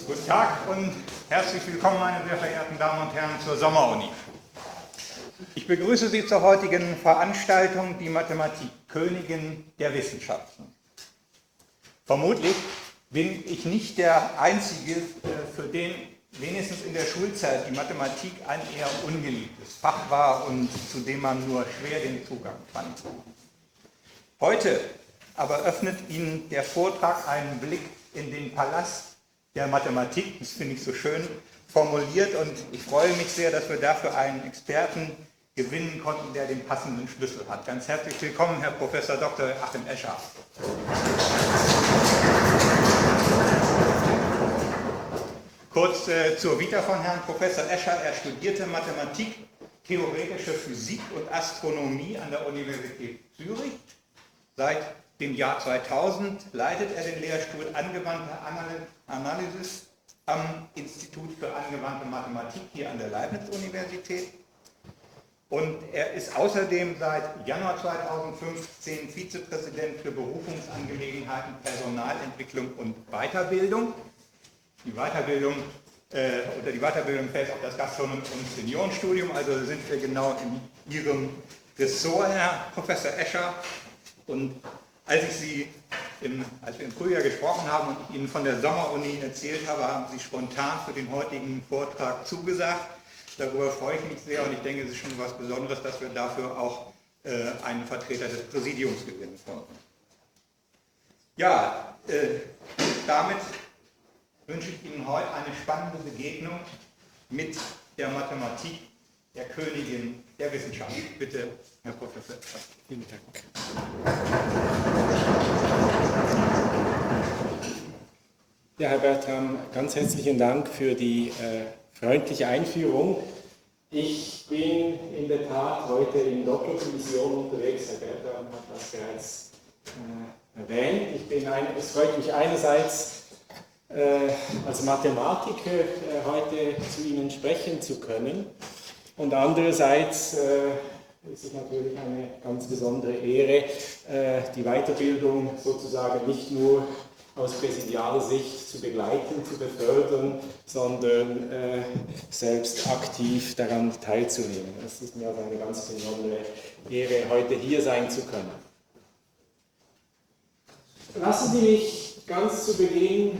Guten Tag und herzlich willkommen, meine sehr verehrten Damen und Herren, zur Sommeruni. Ich begrüße Sie zur heutigen Veranstaltung, die Mathematik, Königin der Wissenschaften. Vermutlich bin ich nicht der Einzige, für den wenigstens in der Schulzeit die Mathematik ein eher ungeliebtes Fach war und zu dem man nur schwer den Zugang fand. Heute aber öffnet Ihnen der Vortrag einen Blick in den Palast der Mathematik. Das finde ich so schön formuliert und ich freue mich sehr, dass wir dafür einen Experten gewinnen konnten, der den passenden Schlüssel hat. Ganz herzlich willkommen, Herr Professor Dr. Achim Escher. Kurz zur Vita von Herrn Professor Escher. Er studierte Mathematik, theoretische Physik und Astronomie an der Universität Zürich. Seit dem Jahr 2000 leitet er den Lehrstuhl Angewandte Analysis am Institut für angewandte Mathematik hier an der Leibniz-Universität. Und er ist außerdem seit Januar 2015 Vizepräsident für Berufungsangelegenheiten, Personalentwicklung und Weiterbildung. Unter die Weiterbildung fällt auch das Gastronom- und Seniorenstudium, also sind wir genau in Ihrem Ressort, Herr Professor Escher. Und als wir im Frühjahr gesprochen haben und ich Ihnen von der Sommeruni erzählt habe, haben Sie spontan für den heutigen Vortrag zugesagt. Darüber freue ich mich sehr und ich denke, es ist schon was Besonderes, dass wir dafür auch einen Vertreter des Präsidiums gewinnen konnten. Ja, damit wünsche ich Ihnen heute eine spannende Begegnung mit der Mathematik, der Königin der Wissenschaft. Bitte, Herr Professor. Vielen Dank. Ja, Herr Bertram, ganz herzlichen Dank für die freundliche Einführung. Ich bin in der Tat heute in Doktorkommission unterwegs. Herr Bertram hat das bereits erwähnt. Es freut mich einerseits, als Mathematiker heute zu Ihnen sprechen zu können. Und andererseits ist es natürlich eine ganz besondere Ehre, die Weiterbildung sozusagen nicht nur aus präsidialer Sicht zu begleiten, zu befördern, sondern selbst aktiv daran teilzunehmen. Es ist mir also eine ganz besondere Ehre, heute hier sein zu können. Lassen Sie mich ganz zu Beginn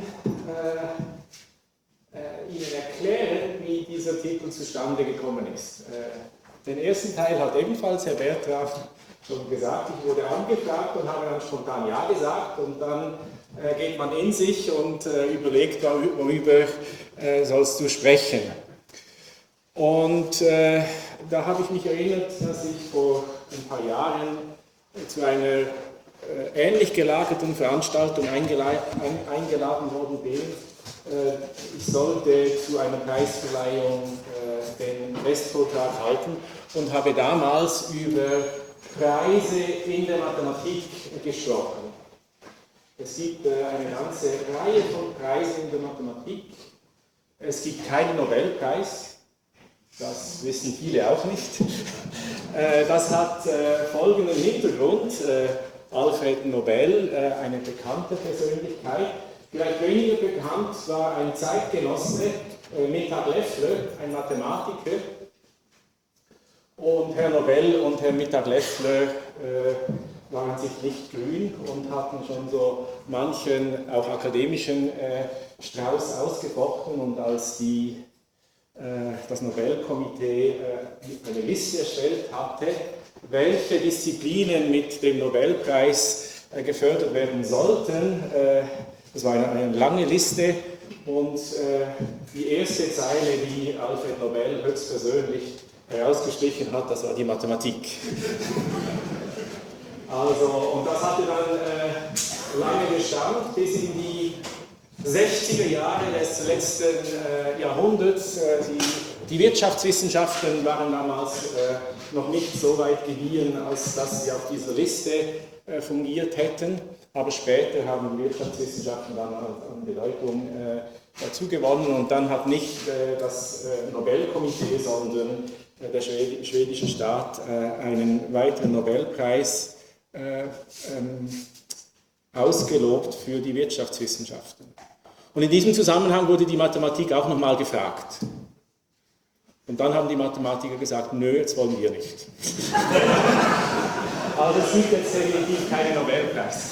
Ihnen erklären, wie dieser Titel zustande gekommen ist. Den ersten Teil hat ebenfalls Herr Bertram schon gesagt. Ich wurde angefragt und habe dann spontan Ja gesagt und dann geht man in sich und überlegt, worüber sollst du sprechen. Und da habe ich mich erinnert, dass ich vor ein paar Jahren zu einer ähnlich gelagerten Veranstaltung eingeladen worden bin. Ich sollte zu einer Preisverleihung den Restvortrag halten und habe damals über Preise in der Mathematik gesprochen. Es gibt eine ganze Reihe von Preisen in der Mathematik. Es gibt keinen Nobelpreis, das wissen viele auch nicht. Das hat folgenden Hintergrund. Alfred Nobel, eine bekannte Persönlichkeit, vielleicht weniger bekannt war ein Zeitgenosse, Mittag-Leffler, ein Mathematiker. Und Herr Nobel und Herr Mittag-Leffler waren sich nicht grün und hatten schon so manchen, auch akademischen Strauß ausgefochten. Und als das Nobelkomitee eine Liste erstellt hatte, welche Disziplinen mit dem Nobelpreis gefördert werden sollten, das war eine lange Liste und die erste Zeile, die Alfred Nobel höchstpersönlich herausgestrichen hat, das war die Mathematik. Und das hatte dann lange Bestand bis in die 60er Jahre des letzten Jahrhunderts. Die Wirtschaftswissenschaften waren damals noch nicht so weit gediehen, als dass sie auf dieser Liste fungiert hätten. Aber später haben die Wirtschaftswissenschaften dann an Bedeutung dazu gewonnen. Und dann hat nicht das Nobelkomitee, sondern der schwedische Staat einen weiteren Nobelpreis ausgelobt für die Wirtschaftswissenschaften. Und in diesem Zusammenhang wurde die Mathematik auch nochmal gefragt. Und dann haben die Mathematiker gesagt, nö, jetzt wollen wir nicht. Also es gibt jetzt definitiv keinen Nobelpreis.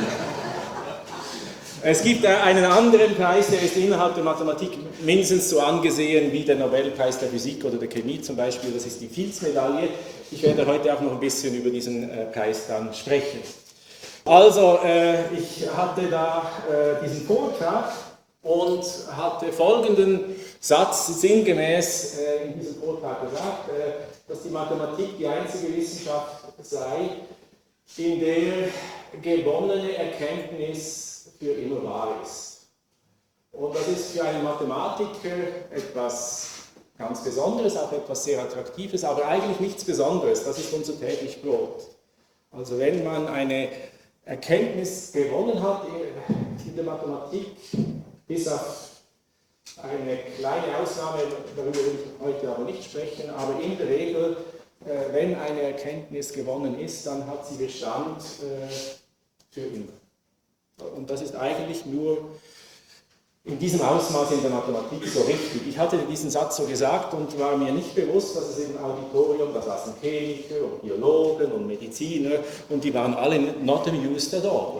Es gibt einen anderen Preis, der ist innerhalb der Mathematik mindestens so angesehen wie der Nobelpreis der Physik oder der Chemie zum Beispiel, das ist die Fields-Medaille. Ich werde heute auch noch ein bisschen über diesen Preis dann sprechen. Also, ich hatte da diesen Vortrag und hatte folgenden Satz sinngemäß in diesem Vortrag gesagt, dass die Mathematik die einzige Wissenschaft sei, in der gewonnene Erkenntnis für immer wahr ist. Und das ist für einen Mathematiker etwas ganz Besonderes, auch etwas sehr Attraktives, aber eigentlich nichts Besonderes, das ist unser täglich Brot. Also wenn man eine Erkenntnis gewonnen hat in der Mathematik, bis auf eine kleine Ausnahme, darüber will ich heute aber nicht sprechen, aber in der Regel, wenn eine Erkenntnis gewonnen ist, dann hat sie Bestand für immer. Und das ist eigentlich nur in diesem Ausmaß in der Mathematik so richtig. Ich hatte diesen Satz so gesagt und war mir nicht bewusst, dass es im Auditorium, da saßen Chemiker und Biologen und Mediziner und die waren alle not amused at all.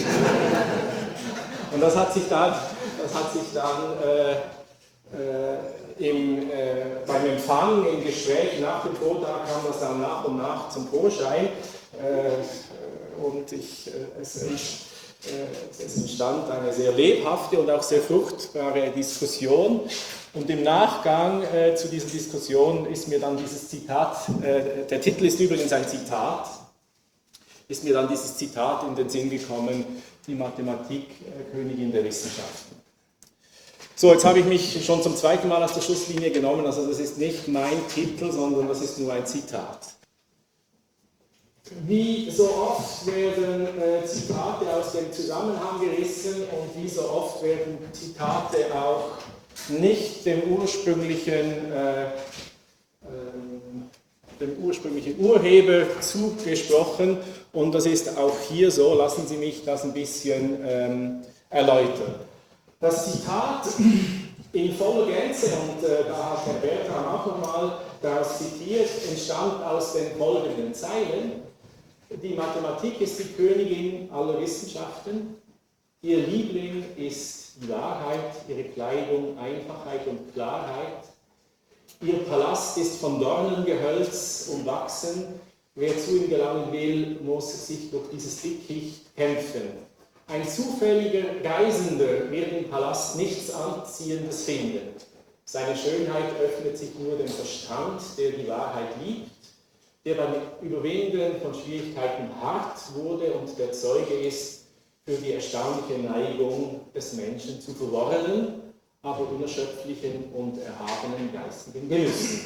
Und das hat sich dann beim Empfang, im Gespräch nach dem Vortrag kam das dann nach und nach zum Vorschein und es entstand eine sehr lebhafte und auch sehr fruchtbare Diskussion. Und im Nachgang zu dieser Diskussion ist mir dann dieses Zitat, der Titel ist übrigens ein Zitat, ist mir dann dieses Zitat in den Sinn gekommen, die Mathematik, Königin der Wissenschaften. So, jetzt habe ich mich schon zum zweiten Mal aus der Schusslinie genommen, also das ist nicht mein Titel, sondern das ist nur ein Zitat. Wie so oft werden Zitate aus dem Zusammenhang gerissen und wie so oft werden Zitate auch nicht dem ursprünglichen Urheber zugesprochen und das ist auch hier so, lassen Sie mich das ein bisschen erläutern. Das Zitat in voller Gänze, und da hat Herr Bertram auch nochmal daraus zitiert, entstammt aus den folgenden Zeilen. Die Mathematik ist die Königin aller Wissenschaften, ihr Liebling ist die Wahrheit, ihre Kleidung Einfachheit und Klarheit, ihr Palast ist von Dornengehölz umwachsen, wer zu ihm gelangen will, muss sich durch dieses Dickicht kämpfen. Ein zufälliger Reisender wird im Palast nichts Anziehendes finden. Seine Schönheit öffnet sich nur dem Verstand, der die Wahrheit liebt, der beim Überwinden von Schwierigkeiten hart wurde und der Zeuge ist für die erstaunliche Neigung des Menschen zu verworrenen, aber unerschöpflichen und erhabenen geistigen Genüssen.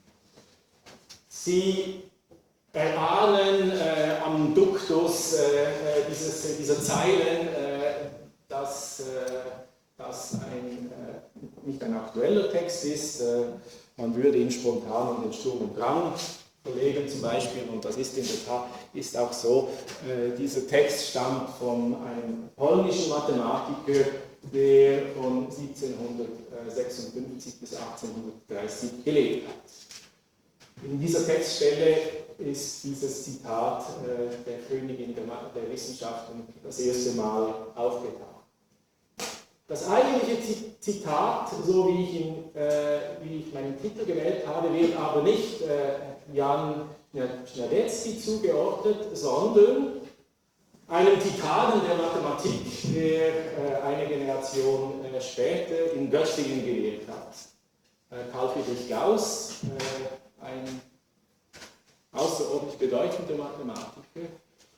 Sie erahnen am Duktus dieser Zeilen, dass das nicht ein aktueller Text ist. Man würde ihn spontan in den Sturm und Drang verlegen zum Beispiel, und das ist in der Tat auch so. Dieser Text stammt von einem polnischen Mathematiker, der von 1756 bis 1830 gelebt hat. In dieser Textstelle ist dieses Zitat der Königin der Wissenschaften das erste Mal aufgetaucht. Das eigentliche Zitat, so wie ich meinen Titel gewählt habe, wird aber nicht Jan Śniadecký zugeordnet, sondern einem Titanen der Mathematik, der eine Generation später in Göttingen gelebt hat. Carl Friedrich Gauss, ein außerordentlich bedeutender Mathematiker,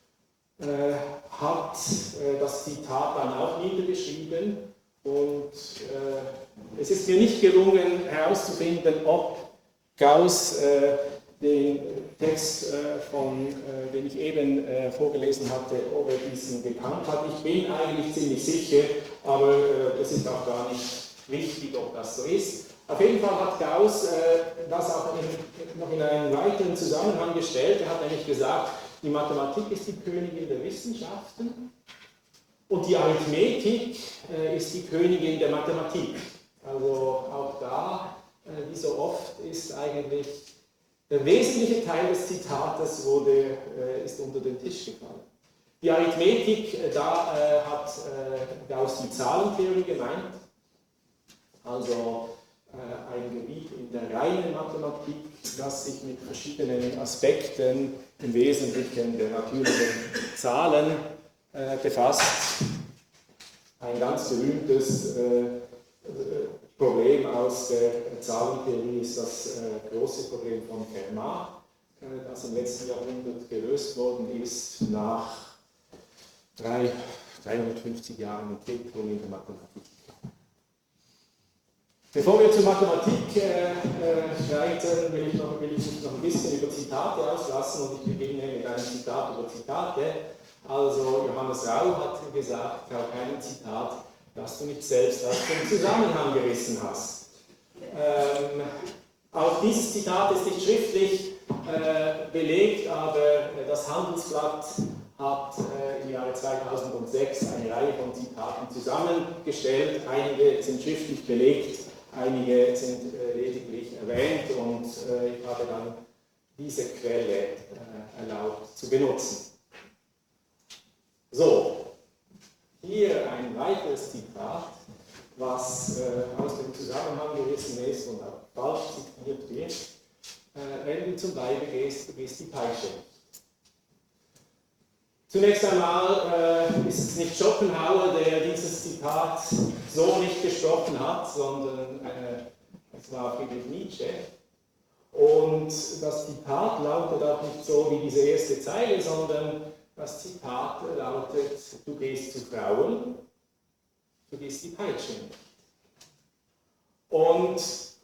hat das Zitat dann auch niedergeschrieben und es ist mir nicht gelungen herauszufinden, ob Gauss den Text, den ich eben vorgelesen hatte, ob er diesen gekannt hat. Ich bin eigentlich ziemlich sicher, aber es ist auch gar nicht wichtig, ob das so ist. Auf jeden Fall hat Gauss das auch noch in einen weiteren Zusammenhang gestellt. Er hat nämlich gesagt, die Mathematik ist die Königin der Wissenschaften Und die Arithmetik ist die Königin der Mathematik. Also auch da, wie so oft, ist eigentlich der wesentliche Teil des Zitates ist unter den Tisch gefallen. Die Arithmetik, da hat Gauss die Zahlentheorie gemeint, also ein Gebiet in der reinen Mathematik, das sich mit verschiedenen Aspekten, im Wesentlichen der natürlichen Zahlen, befasst. Ein ganz berühmtes Problem aus der Zahlentheorie ist das große Problem von Fermat, das im letzten Jahrhundert gelöst worden ist, nach 350 Jahren Entwicklung in der Mathematik. Bevor wir zur Mathematik schreiten, will ich mich noch ein bisschen über Zitate auslassen und ich beginne mit einem Zitat über Zitate. Also Johannes Rau hat gesagt, trau keinem Zitat, das du nicht selbst aus dem Zusammenhang gerissen hast. Auch dieses Zitat ist nicht schriftlich belegt, aber das Handelsblatt hat im Jahre 2006 eine Reihe von Zitaten zusammengestellt. Einige sind schriftlich belegt, einige sind lediglich erwähnt und ich habe dann diese Quelle erlaubt zu benutzen. So, hier ein weiteres Zitat, was aus dem Zusammenhang gerissen ist und auch falsch zitiert wird. Wenn du zum Weibe gehst, du gehst die Peitsche nicht. Zunächst einmal ist es nicht Schopenhauer, der dieses Zitat so nicht gesprochen hat, sondern es war Friedrich Nietzsche. Und das Zitat lautet auch nicht so wie diese erste Zeile, sondern das Zitat lautet: Du gehst zu Frauen, du gehst die Peitsche nicht. Und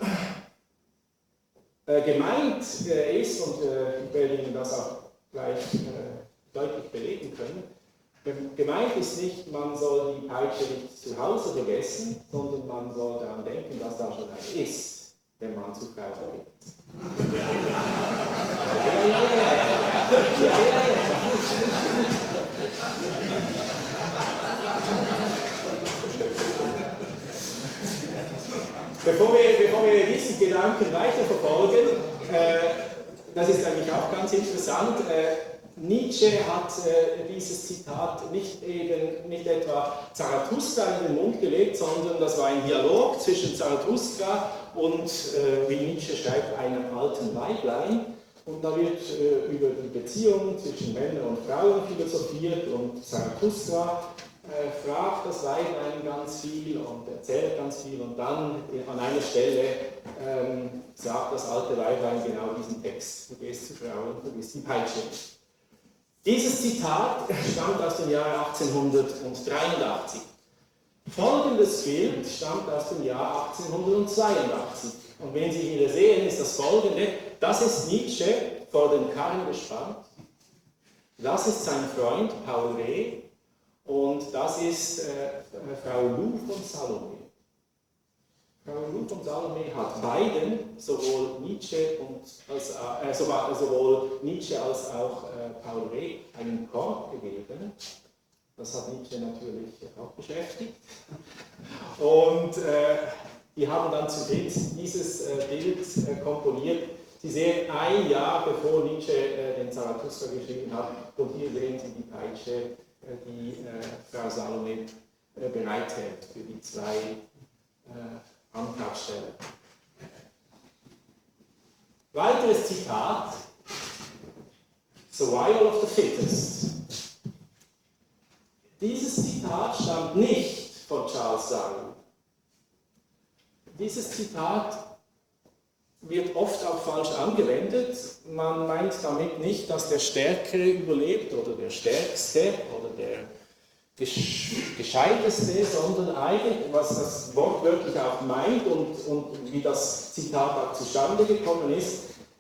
gemeint ist, und ich werde Ihnen das auch gleich deutlich belegen können, gemeint ist nicht, man soll die Peitsche nicht zu Hause vergessen, sondern man soll daran denken, dass da schon eine ist, wenn man zu Frauen geht. Bevor wir diesen Gedanken weiterverfolgen, das ist eigentlich auch ganz interessant, Nietzsche hat dieses Zitat nicht etwa Zarathustra in den Mund gelegt, sondern das war ein Dialog zwischen Zarathustra und, wie Nietzsche schreibt, einem alten Weiblein. Und da wird über die Beziehung zwischen Männern und Frauen philosophiert und Zarathustra fragt das Weiblein ganz viel und erzählt ganz viel und dann an einer Stelle sagt das alte Weiblein genau diesen Text: Du gehst zu Frauen, du gehst die Peitsche. Dieses Zitat stammt aus dem Jahre 1883. Folgendes Bild stammt aus dem Jahr 1882. Und wenn Sie hier sehen, ist das folgende: Das ist Nietzsche vor den Karren gespannt. Das ist sein Freund Paul Reh. Und das ist Frau Lou von Salome. Frau Lou von Salome hat beiden, sowohl Nietzsche als auch Paul Reh, einen Korb gegeben. Das hat Nietzsche natürlich auch beschäftigt. Und die haben dann zu dritt dieses Bild komponiert. Sie sehen ein Jahr bevor Nietzsche den Zarathustra geschrieben hat. Und hier sehen Sie die Peitsche, die Frau Salome bereithält für die zwei Antragsteller. Weiteres Zitat: Survival of the Fittest. Dieses Zitat stammt nicht von Charles Darwin. Dieses Zitat wird oft auch falsch angewendet. Man meint damit nicht, dass der Stärkere überlebt oder der Stärkste oder der Gescheiteste, sondern eigentlich, was das wortwörtlich auch meint und wie das Zitat auch zustande gekommen ist,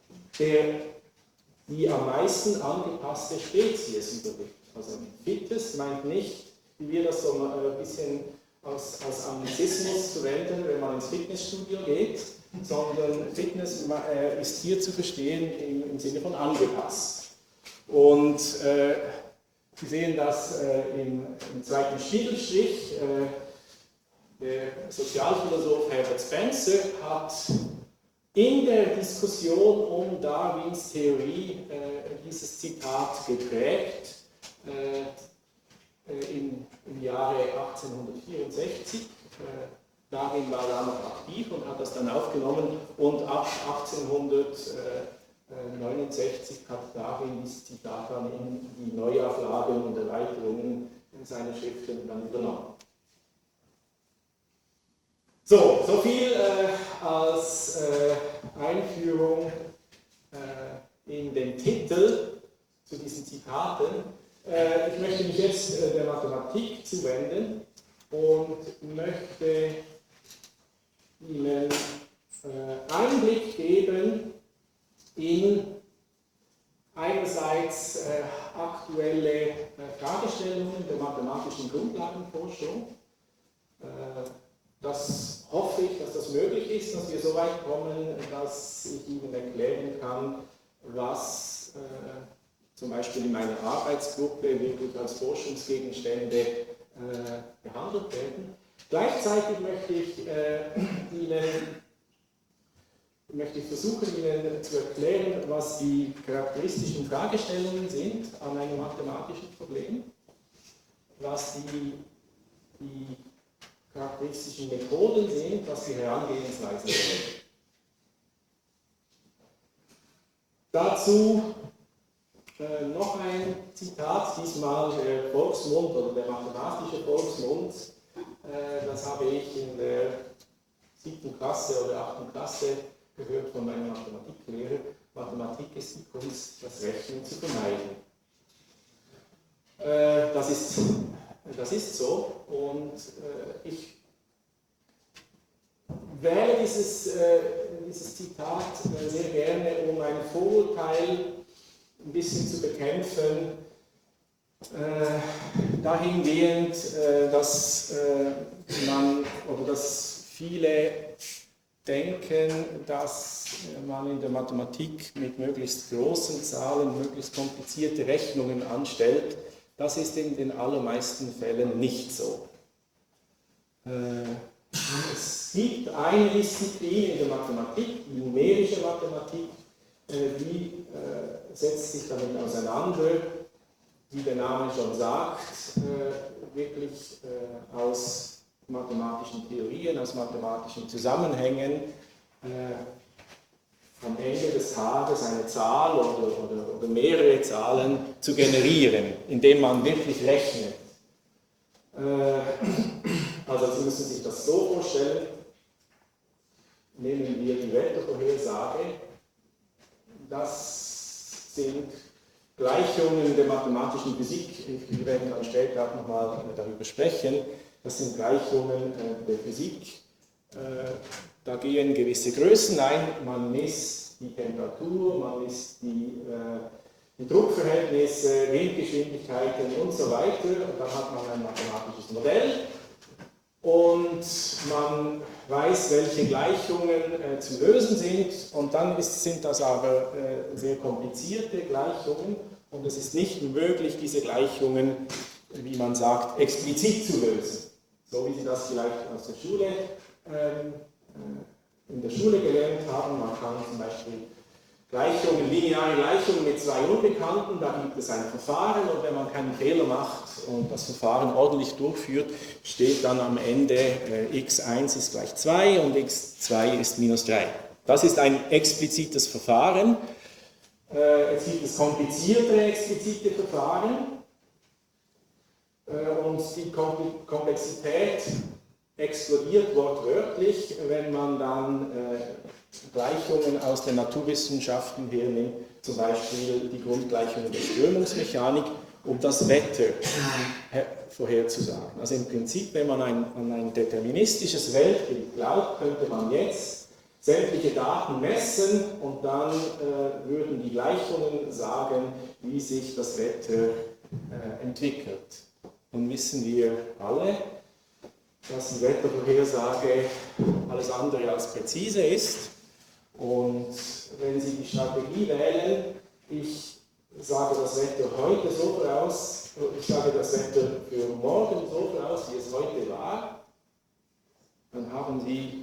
die am meisten angepasste Spezies überlebt. Also Fittest meint nicht, wie wir das so ein bisschen als Anglizismus verwenden, wenn man ins Fitnessstudio geht, sondern Fitness ist hier zu verstehen im Sinne von angepasst. Und Sie sehen das im zweiten Spiegelstrich. Der Sozialphilosoph Herbert Spencer hat in der Diskussion um Darwins Theorie dieses Zitat geprägt im Jahre 1864. Darwin war da noch aktiv und hat das dann aufgenommen, und ab 1869 hat Darwin dieses Zitat dann in die Neuauflagen und Erweiterungen seiner Schriften dann übernommen. So viel als Einführung in den Titel zu diesen Zitaten. Ich möchte mich jetzt der Mathematik zuwenden und möchte Ihnen Einblick geben in einerseits aktuelle Fragestellungen der mathematischen Grundlagenforschung. Das hoffe ich, dass das möglich ist, dass wir so weit kommen, dass ich Ihnen erklären kann, was zum Beispiel in meiner Arbeitsgruppe wirklich als Forschungsgegenstände behandelt werden. Gleichzeitig möchte ich versuchen, Ihnen zu erklären, was die charakteristischen Fragestellungen sind an einem mathematischen Problem, was die charakteristischen Methoden sind, was die Herangehensweisen sind. Dazu noch ein Zitat, diesmal der Volksmund oder der mathematische Volksmund. Das habe ich in der 7. Klasse oder 8. Klasse gehört von meinem Mathematiklehrer. Mathematik ist die Kunst, das Rechnen zu vermeiden. Das ist so, und ich wähle dieses Zitat sehr gerne, um ein Vorurteil ein bisschen zu bekämpfen, dahingehend, dass viele denken, dass man in der Mathematik mit möglichst großen Zahlen möglichst komplizierte Rechnungen anstellt. Das ist in den allermeisten Fällen nicht so. Es gibt eine Disziplin in der Mathematik, die numerische Mathematik, die setzt sich damit auseinander, wie der Name schon sagt, wirklich aus mathematischen Theorien, aus mathematischen Zusammenhängen am Ende des Tages eine Zahl oder mehrere Zahlen zu generieren, indem man wirklich rechnet. Also Sie müssen sich das so vorstellen, nehmen wir die Wettervorhersage, das sind Gleichungen der mathematischen Physik, wir werden dann später auch nochmal darüber sprechen, das sind Gleichungen der Physik, da gehen gewisse Größen ein, man misst die Temperatur, man misst die Druckverhältnisse, Windgeschwindigkeiten und so weiter, und dann hat man ein mathematisches Modell und man weiß, welche Gleichungen zu lösen sind, und dann sind das aber sehr komplizierte Gleichungen, und es ist nicht möglich, diese Gleichungen, wie man sagt, explizit zu lösen. So wie Sie das vielleicht aus der Schule, in der Schule gelernt haben. Man kann zum Beispiel lineare Gleichungen mit zwei Unbekannten, da gibt es ein Verfahren, und wenn man keinen Fehler macht und das Verfahren ordentlich durchführt, steht dann am Ende x1 ist gleich 2 und x2 ist minus 3. Das ist ein explizites Verfahren. Es gibt es kompliziertere explizite Verfahren, und die Komplexität explodiert wortwörtlich, wenn man dann Gleichungen aus den Naturwissenschaften hernimmt, zum Beispiel die Grundgleichungen der Strömungsmechanik, um das Wetter vorherzusagen. Also im Prinzip, wenn man an ein deterministisches Weltbild glaubt, könnte man jetzt sämtliche Daten messen, und dann würden die Gleichungen sagen, wie sich das Wetter entwickelt. Nun wissen wir alle, dass die Wettervorhersage alles andere als präzise ist. Und wenn Sie die Strategie wählen, ich sage das Wetter heute so voraus, ich sage das Wetter für morgen so voraus, wie es heute war, dann haben Sie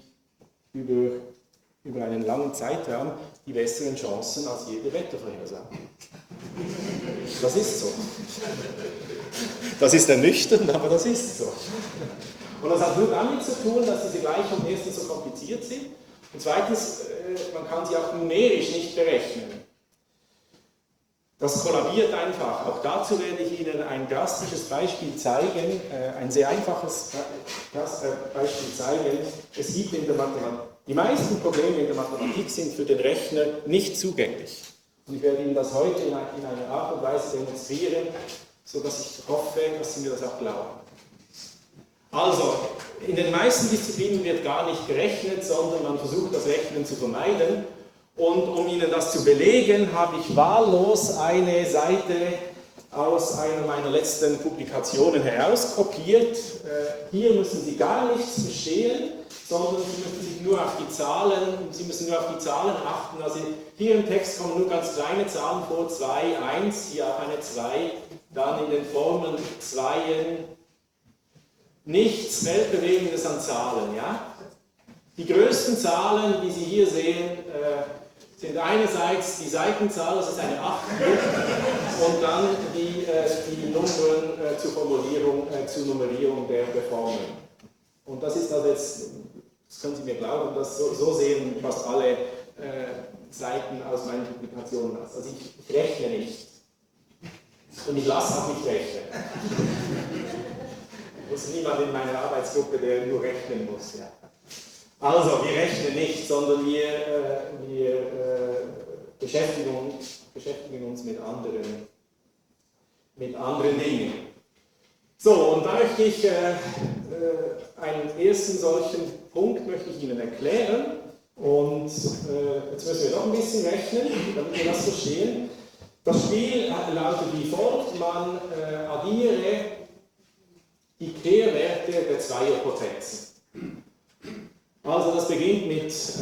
über einen langen Zeitraum die besseren Chancen als jede Wettervorhersage. Das ist so. Das ist ernüchternd, aber das ist so. Und das hat nur damit zu tun, dass diese Gleichungen erstens so kompliziert sind und zweitens, man kann sie auch numerisch nicht berechnen. Das kollabiert einfach. Auch dazu werde ich Ihnen ein drastisches Beispiel zeigen, ein sehr einfaches Beispiel zeigen. Es gibt in der Mathematik, die meisten Probleme in der Mathematik sind für den Rechner nicht zugänglich. Und ich werde Ihnen das heute in einer Art und Weise demonstrieren, sodass ich hoffe, dass Sie mir das auch glauben. Also, in den meisten Disziplinen wird gar nicht gerechnet, sondern man versucht, das Rechnen zu vermeiden. Und um Ihnen das zu belegen, habe ich wahllos eine Seite aus einer meiner letzten Publikationen herauskopiert. Hier müssen Sie gar nichts verstehen, sondern Sie müssen nur auf die Zahlen achten. Also hier im Text kommen nur ganz kleine Zahlen vor, 2, 1, hier auch eine 2, dann in den Formeln 2, nichts Weltbewegendes an Zahlen. Ja? Die größten Zahlen, die Sie hier sehen, sind einerseits die Seitenzahl, das ist eine 8, und dann die Nummern zur Nummerierung der Formeln. Und das ist also jetzt, das können Sie mir glauben, so sehen fast alle Seiten aus meinen Publikationen aus. Also ich rechne nicht. Und ich lasse auch nicht rechnen. Es ist niemand in meiner Arbeitsgruppe, der nur rechnen muss. Ja. Also, wir rechnen nicht, sondern wir beschäftigen uns mit anderen Dingen. So, und da möchte ich einen ersten solchen Punkt möchte ich Ihnen erklären. Und jetzt müssen wir noch ein bisschen rechnen, damit wir das verstehen. Das Spiel lautet wie folgt: Man addiere die Kehrwerte der Zweierpotenzen. Also das beginnt mit 1/2,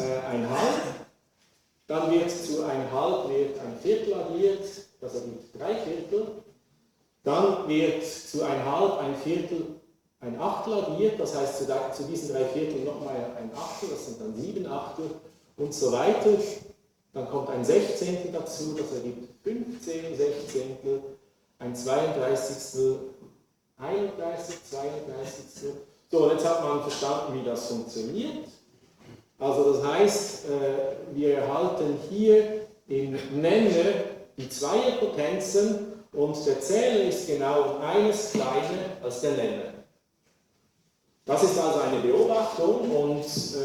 dann wird zu 1/2 ein Viertel addiert, das ergibt 3 Viertel, dann wird zu 1/2 ein Viertel ein Achtel addiert, das heißt zu diesen 3 Vierteln nochmal ein Achtel, das sind dann 7 Achtel und so weiter. Dann kommt ein Sechzehntel dazu, das ergibt 15 Sechzehntel, ein 32. 31, 32. So, und jetzt hat man verstanden, wie das funktioniert. Also das heißt, wir erhalten hier im Nenner die Zweierpotenzen und der Zähler ist genau um eines kleiner als der Nenner. Das ist also eine Beobachtung und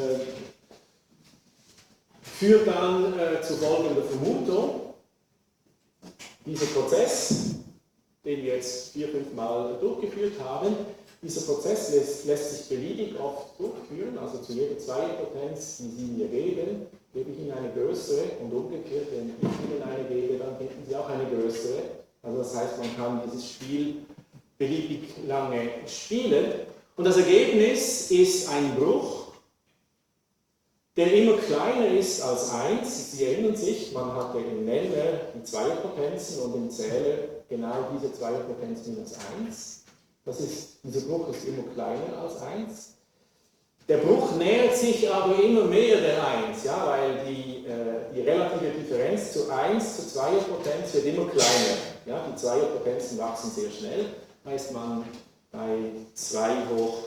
führt dann zu folgender Vermutung. Dieser Prozess, den wir jetzt 4-5 Mal durchgeführt haben, dieser Prozess lässt sich beliebig oft durchführen, also zu jeder Zweierpotenz, die Sie mir geben, gebe ich Ihnen eine größere und umgekehrt, wenn ich Ihnen eine gebe, dann finden Sie auch eine größere. Also das heißt, man kann dieses Spiel beliebig lange spielen und das Ergebnis ist ein Bruch, der immer kleiner ist als 1. Sie erinnern sich, man hatte im Nenner die Zweierpotenzen und im Zähler genau diese Zweierpotenz minus 1. Dieser Bruch ist immer kleiner als 1. Der Bruch nähert sich aber immer mehr der 1, ja, weil die relative Differenz zu 1 zur Zweierpotenz wird immer kleiner. Ja, die Zweierpotenzen wachsen sehr schnell, heißt man bei 2 hoch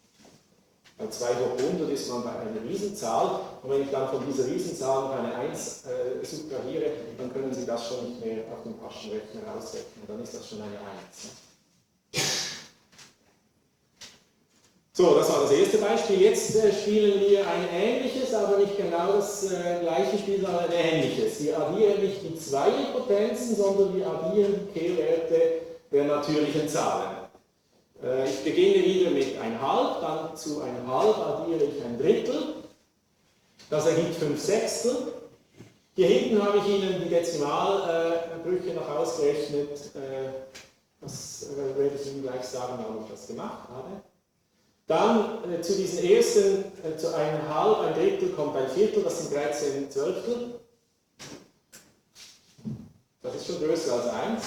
100 ist man bei einer Riesenzahl und wenn ich dann von dieser Riesenzahl noch eine 1 subtrahiere, dann können Sie das schon nicht mehr auf dem Taschenrechner ausrechnen, dann ist das schon eine 1. So, das war das erste Beispiel. Jetzt spielen wir ein ähnliches, aber nicht genau das gleiche Spiel, sondern ein ähnliches. Wir addieren nicht die Zweierpotenzen, sondern wir addieren die Kehrwerte der natürlichen Zahlen. Ich beginne wieder mit 1/2, dann zu 1/2 addiere ich ein Drittel. Das ergibt 5 Sechstel. Hier hinten habe ich Ihnen die Dezimalbrüche noch ausgerechnet. Das werde ich Ihnen gleich sagen, warum ich das gemacht habe. Dann zu diesen ersten, zu 1/2, ein Drittel kommt ein Viertel, das sind 13 Zwölftel. Das ist schon größer als 1.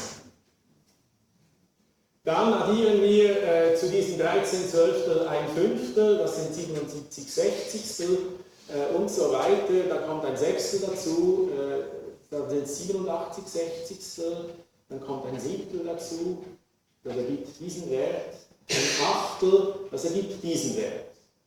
Dann addieren wir zu diesen 13 Zwölftel ein Fünftel, das sind 77 Sechzigstel und so weiter. Da kommt ein Sechstel dazu, dann sind es 87 Sechzigstel, dann kommt ein Siebtel dazu, das ergibt diesen Wert, ein Achtel, das ergibt diesen Wert.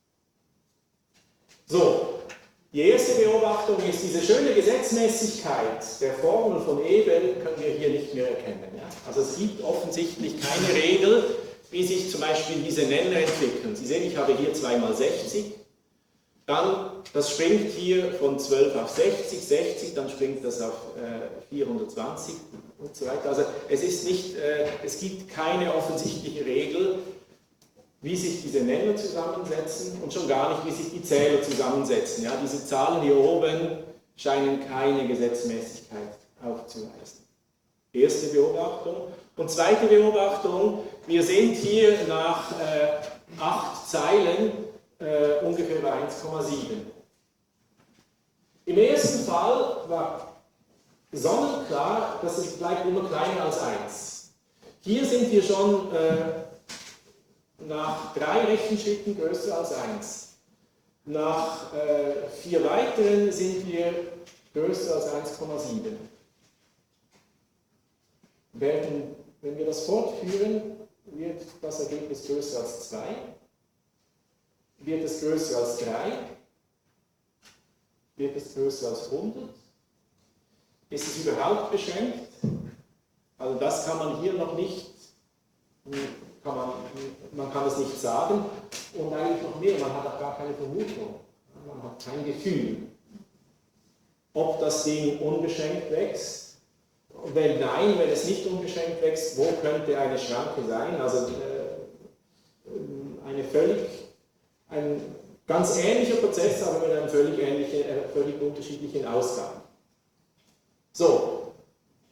So, die erste Beobachtung ist, diese schöne Gesetzmäßigkeit der Formel von Ebel können wir hier nicht mehr erkennen. Ja? Also es gibt offensichtlich keine Regel, wie sich zum Beispiel diese Nenner entwickeln. Sie sehen, ich habe hier 2 mal 60, dann, das springt hier von 12 auf 60, 60, dann springt das auf 420 und so weiter. Also es gibt keine offensichtliche Regel, wie sich diese Nenner zusammensetzen und schon gar nicht, wie sich die Zähler zusammensetzen. Ja, diese Zahlen hier oben scheinen keine Gesetzmäßigkeit aufzuweisen. Erste Beobachtung. Und zweite Beobachtung, wir sind hier nach 8 Zeilen ungefähr bei 1,7. Im ersten Fall war sonnenklar, dass es bleibt immer kleiner als 1. Hier sind wir schon nach 3 Rechenschritten größer als 1. Nach 4 weiteren sind wir größer als 1,7. Wenn wir das fortführen, wird das Ergebnis größer als 2. Wird es größer als 3? Wird es größer als 100? Ist es überhaupt beschränkt? Also das kann man hier noch nicht, man kann es nicht sagen. Und eigentlich noch mehr, man hat auch gar keine Vermutung. Man hat kein Gefühl, ob das Ding unbeschränkt wächst. Und wenn nein, wenn es nicht unbeschränkt wächst, wo könnte eine Schranke sein? Also ein ganz ähnlicher Prozess, aber mit einem völlig unterschiedlichen Ausgang. So,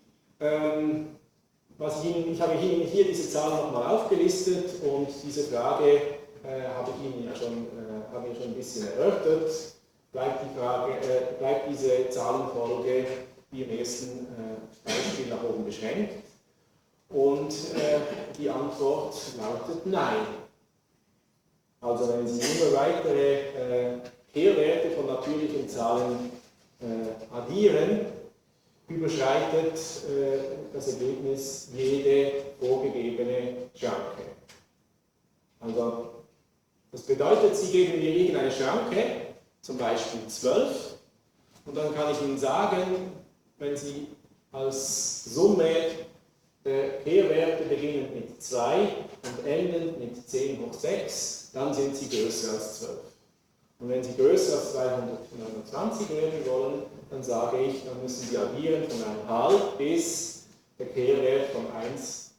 ich habe Ihnen hier diese Zahlen nochmal aufgelistet und diese Frage habe ich Ihnen ja schon ein bisschen erörtert. Bleibt diese Zahlenfolge wie im ersten Beispiel nach oben beschränkt? Und die Antwort lautet nein. Also wenn Sie immer weitere Kehrwerte von natürlichen Zahlen addieren, überschreitet das Ergebnis jede vorgegebene Schranke. Also das bedeutet, Sie geben mir irgendeine Schranke, zum Beispiel 12, und dann kann ich Ihnen sagen, wenn Sie als Summe der Kehrwerte beginnend mit 2 und endend mit 10 hoch 6, dann sind Sie größer als 12. Und wenn Sie größer als 229 werden wollen, dann sage ich, dann müssen Sie addieren von 1,5 bis der Kehrwert von 1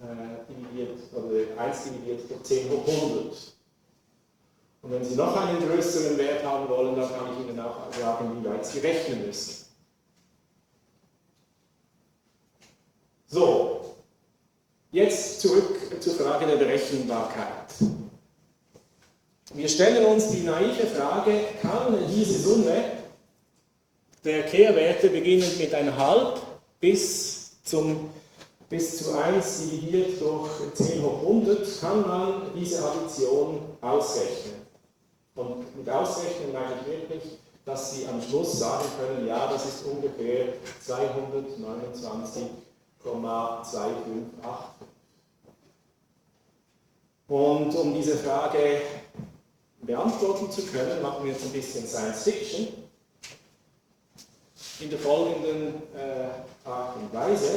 dividiert durch 10 hoch 100. Und wenn Sie noch einen größeren Wert haben wollen, dann kann ich Ihnen auch sagen, wie weit Sie rechnen müssen. So, jetzt zurück zur Frage der Berechenbarkeit. Wir stellen uns die naive Frage, kann diese Summe der Kehrwerte beginnend mit 1,5 bis zu 1 dividiert durch 10 hoch 100, kann man diese Addition ausrechnen. Und mit ausrechnen meine ich wirklich, dass Sie am Schluss sagen können, ja, das ist ungefähr 229,258. Und um diese Frage beantworten zu können, machen wir jetzt ein bisschen Science Fiction in der folgenden Art und Weise.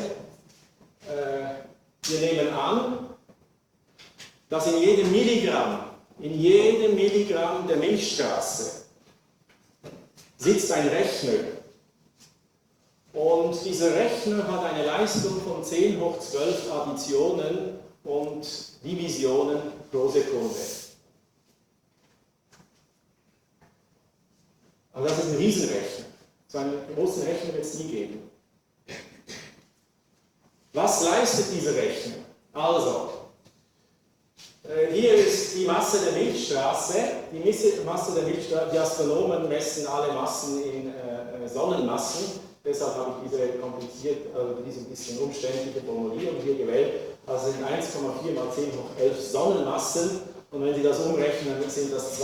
Wir nehmen an, dass in jedem Milligramm der Milchstraße sitzt ein Rechner. Und dieser Rechner hat eine Leistung von 10 hoch 12 Additionen und Divisionen pro Sekunde. Also das ist ein Riesenrechner. So einen großen Rechner wird es nie geben. Was leistet dieser Rechner? Also, hier ist die Masse der Milchstraße. Die Astronomen messen alle Massen in Sonnenmassen. Deshalb habe ich diese ein bisschen umständliche Formulierung hier gewählt. Also sind 1,4 mal 10 hoch 11 Sonnenmassen. Und wenn Sie das umrechnen, dann sind das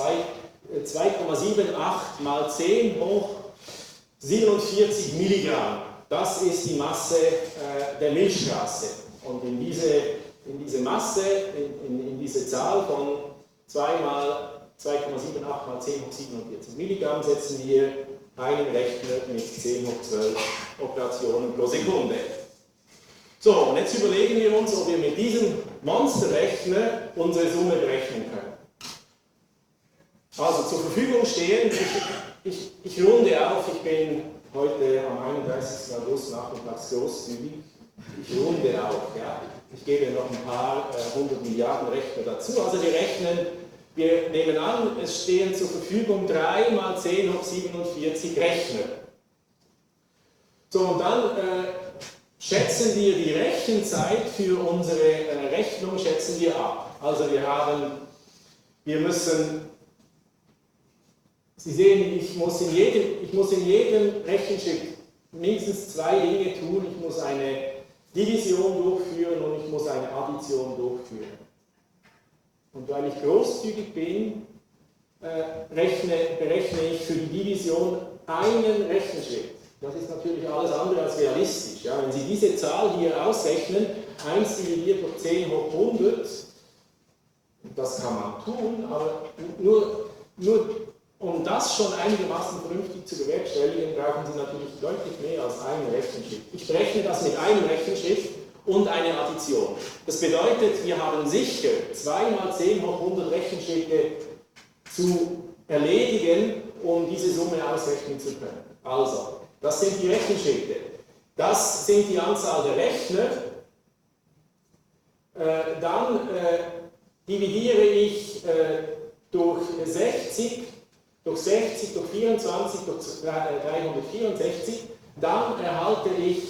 2,78 mal 10 hoch 47 Milligramm. Das ist die Masse der Milchstraße. Und in diese Masse, in diese Zahl von 2,78 mal 10 hoch 47 Milligramm setzen wir einen Rechner mit 10 hoch 12 Operationen pro Sekunde. So, und jetzt überlegen wir uns, ob wir mit diesem Monsterrechner unsere Summe berechnen können. Also zur Verfügung stehen, ich runde auf, ich bin heute am 31. August nachmittags großzügig, ich runde auf, ja. Ich gebe noch ein paar 100 Milliarden Rechner dazu, also wir nehmen an, es stehen zur Verfügung 3 mal 10 hoch 47 Rechner. So, und dann schätzen wir die Rechenzeit für unsere Rechnung schätzen wir ab. Also wir müssen, Sie sehen, ich muss in jedem Rechenschritt mindestens zwei Dinge tun. Ich muss eine Division durchführen und ich muss eine Addition durchführen. Und weil ich großzügig bin, berechne ich für die Division einen Rechenschritt. Das ist natürlich alles andere als realistisch. Ja? Wenn Sie diese Zahl hier ausrechnen, 1 dividiert durch 10 hoch 100, das kann man tun, aber nur um das schon einigermaßen vernünftig zu bewerkstelligen, brauchen Sie natürlich deutlich mehr als einen Rechenschritt. Ich berechne das mit einem Rechenschritt und eine Addition. Das bedeutet, wir haben sicher 2 mal 10 hoch 100 Rechenschritte zu erledigen, um diese Summe ausrechnen zu können. Also, das sind die Rechenschritte. Das sind die Anzahl der Rechner. Dann dividiere ich durch 60, durch 24, durch 364. Dann erhalte ich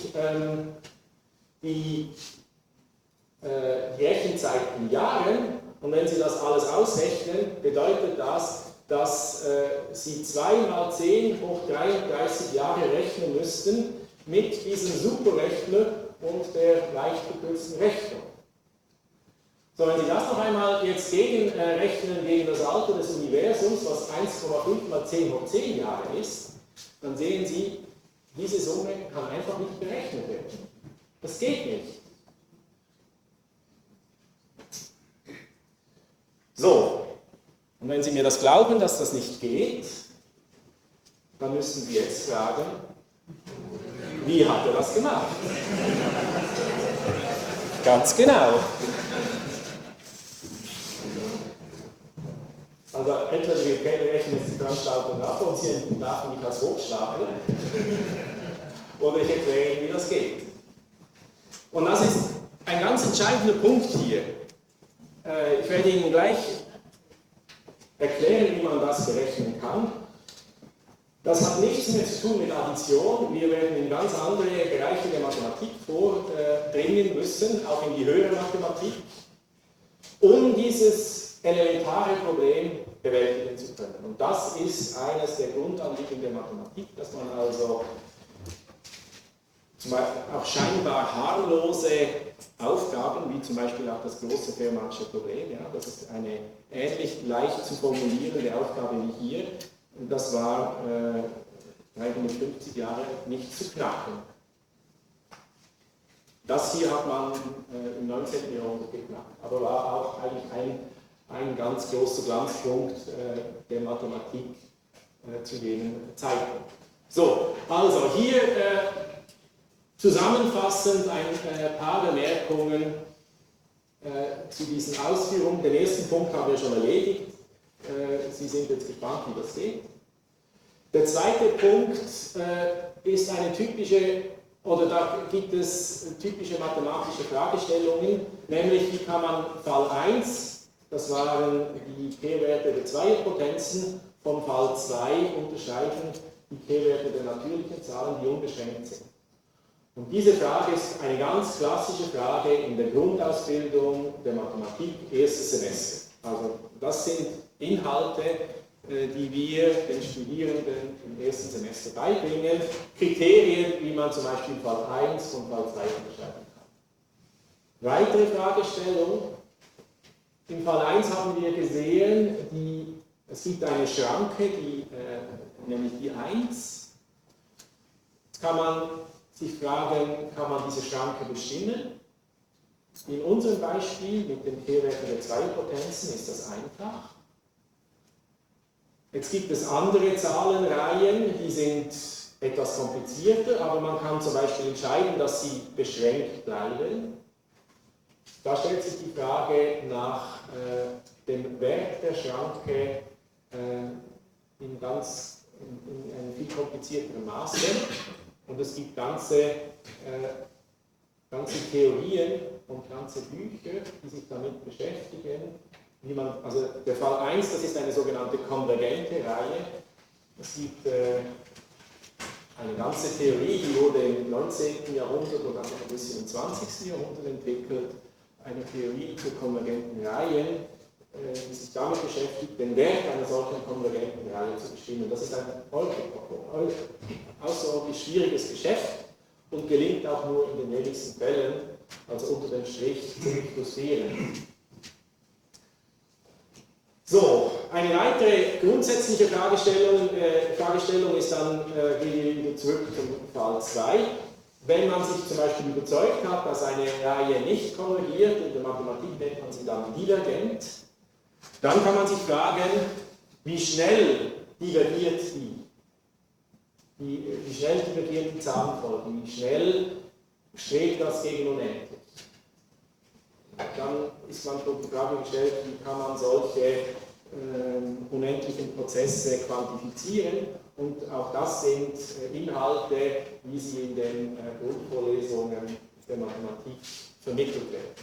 die Rechenzeit in Jahren. Und wenn Sie das alles ausrechnen, bedeutet das, dass Sie 2 mal 10 hoch 33 Jahre rechnen müssten mit diesem Superrechner und der leicht verkürzten Rechnung. So, wenn Sie das noch einmal jetzt gegenrechnen gegen das Alter des Universums, was 1,5 mal 10 hoch 10 Jahre ist, dann sehen Sie, diese Summe kann einfach nicht berechnet werden. Das geht nicht. So, und wenn Sie mir das glauben, dass das nicht geht, dann müssen Sie jetzt fragen, wie hat er das gemacht? Ganz genau. Also entweder wir rechnen jetzt die Veranstaltung ab und Sie entlarven mich als Hochstapler, oder ich erkläre Ihnen, wie das geht. Und das ist ein ganz entscheidender Punkt hier. Ich werde Ihnen gleich erklären, wie man das berechnen kann. Das hat nichts mehr zu tun mit Addition. Wir werden in ganz andere Bereiche der Mathematik vordringen müssen, auch in die höhere Mathematik, um dieses elementare Problem bewältigen zu können. Und das ist eines der Grundanliegen der Mathematik, dass man also zum Beispiel auch scheinbar harmlose Aufgaben, wie zum Beispiel auch das große Fermatsche Problem, ja, das ist eine ähnlich leicht zu formulierende Aufgabe wie hier, und das war 350 Jahre nicht zu knacken. Das hier hat man im 19. Jahrhundert geknackt, aber war auch eigentlich ein ganz großer Glanzpunkt der Mathematik zu jenem Zeitpunkt. So, also hier zusammenfassend ein paar Bemerkungen zu diesen Ausführungen. Den ersten Punkt haben wir schon erledigt. Sie sind jetzt gespannt, wie das geht. Der zweite Punkt ist eine typische, oder da gibt es typische mathematische Fragestellungen, nämlich wie kann man Fall 1, das waren die Kehrwerte der Zweierpotenzen, vom Fall 2 unterscheiden, die Kehrwerte der natürlichen Zahlen, die unbeschränkt sind. Und diese Frage ist eine ganz klassische Frage in der Grundausbildung der Mathematik, erstes Semester. Also das sind Inhalte, die wir den Studierenden im ersten Semester beibringen. Kriterien, wie man zum Beispiel Fall 1 und Fall 2 unterscheiden kann. Weitere Fragestellung. Im Fall 1 haben wir gesehen, es gibt eine Schranke, nämlich die 1. Jetzt kann man sich fragen, kann man diese Schranke bestimmen? In unserem Beispiel mit den Kehrwerten der zwei Potenzen ist das einfach. Jetzt gibt es andere Zahlenreihen, die sind etwas komplizierter, aber man kann zum Beispiel entscheiden, dass sie beschränkt bleiben. Da stellt sich die Frage nach dem Wert der Schranke in einem viel komplizierteren Maße. Und es gibt ganze Theorien und ganze Bücher, die sich damit beschäftigen. Also der Fall 1, das ist eine sogenannte konvergente Reihe. Es gibt eine ganze Theorie, die wurde im 19. Jahrhundert oder ein bisschen im 20. Jahrhundert entwickelt. Eine Theorie zur konvergenten Reihen, die sich damit beschäftigt, den Wert einer solchen konvergenten Reihe zu bestimmen. Das ist ein außerordentlich schwieriges Geschäft und gelingt auch nur in den wenigsten Fällen, also unter dem Strich ziemlich frustrierend. So, eine weitere grundsätzliche Fragestellung ist dann, gehen wir wieder zurück zum Fall 2. Wenn man sich zum Beispiel überzeugt hat, dass eine Reihe nicht konvergiert, in der Mathematik nennt man sie dann divergent, dann kann man sich fragen, wie schnell divergiert wie schnell divergieren die Zahlenfolgen, wie schnell strebt das gegen unendlich. Dann ist man schon die Frage gestellt, wie kann man solche unendlichen Prozesse quantifizieren, und auch das sind Inhalte, wie sie in den Grundvorlesungen der Mathematik vermittelt werden.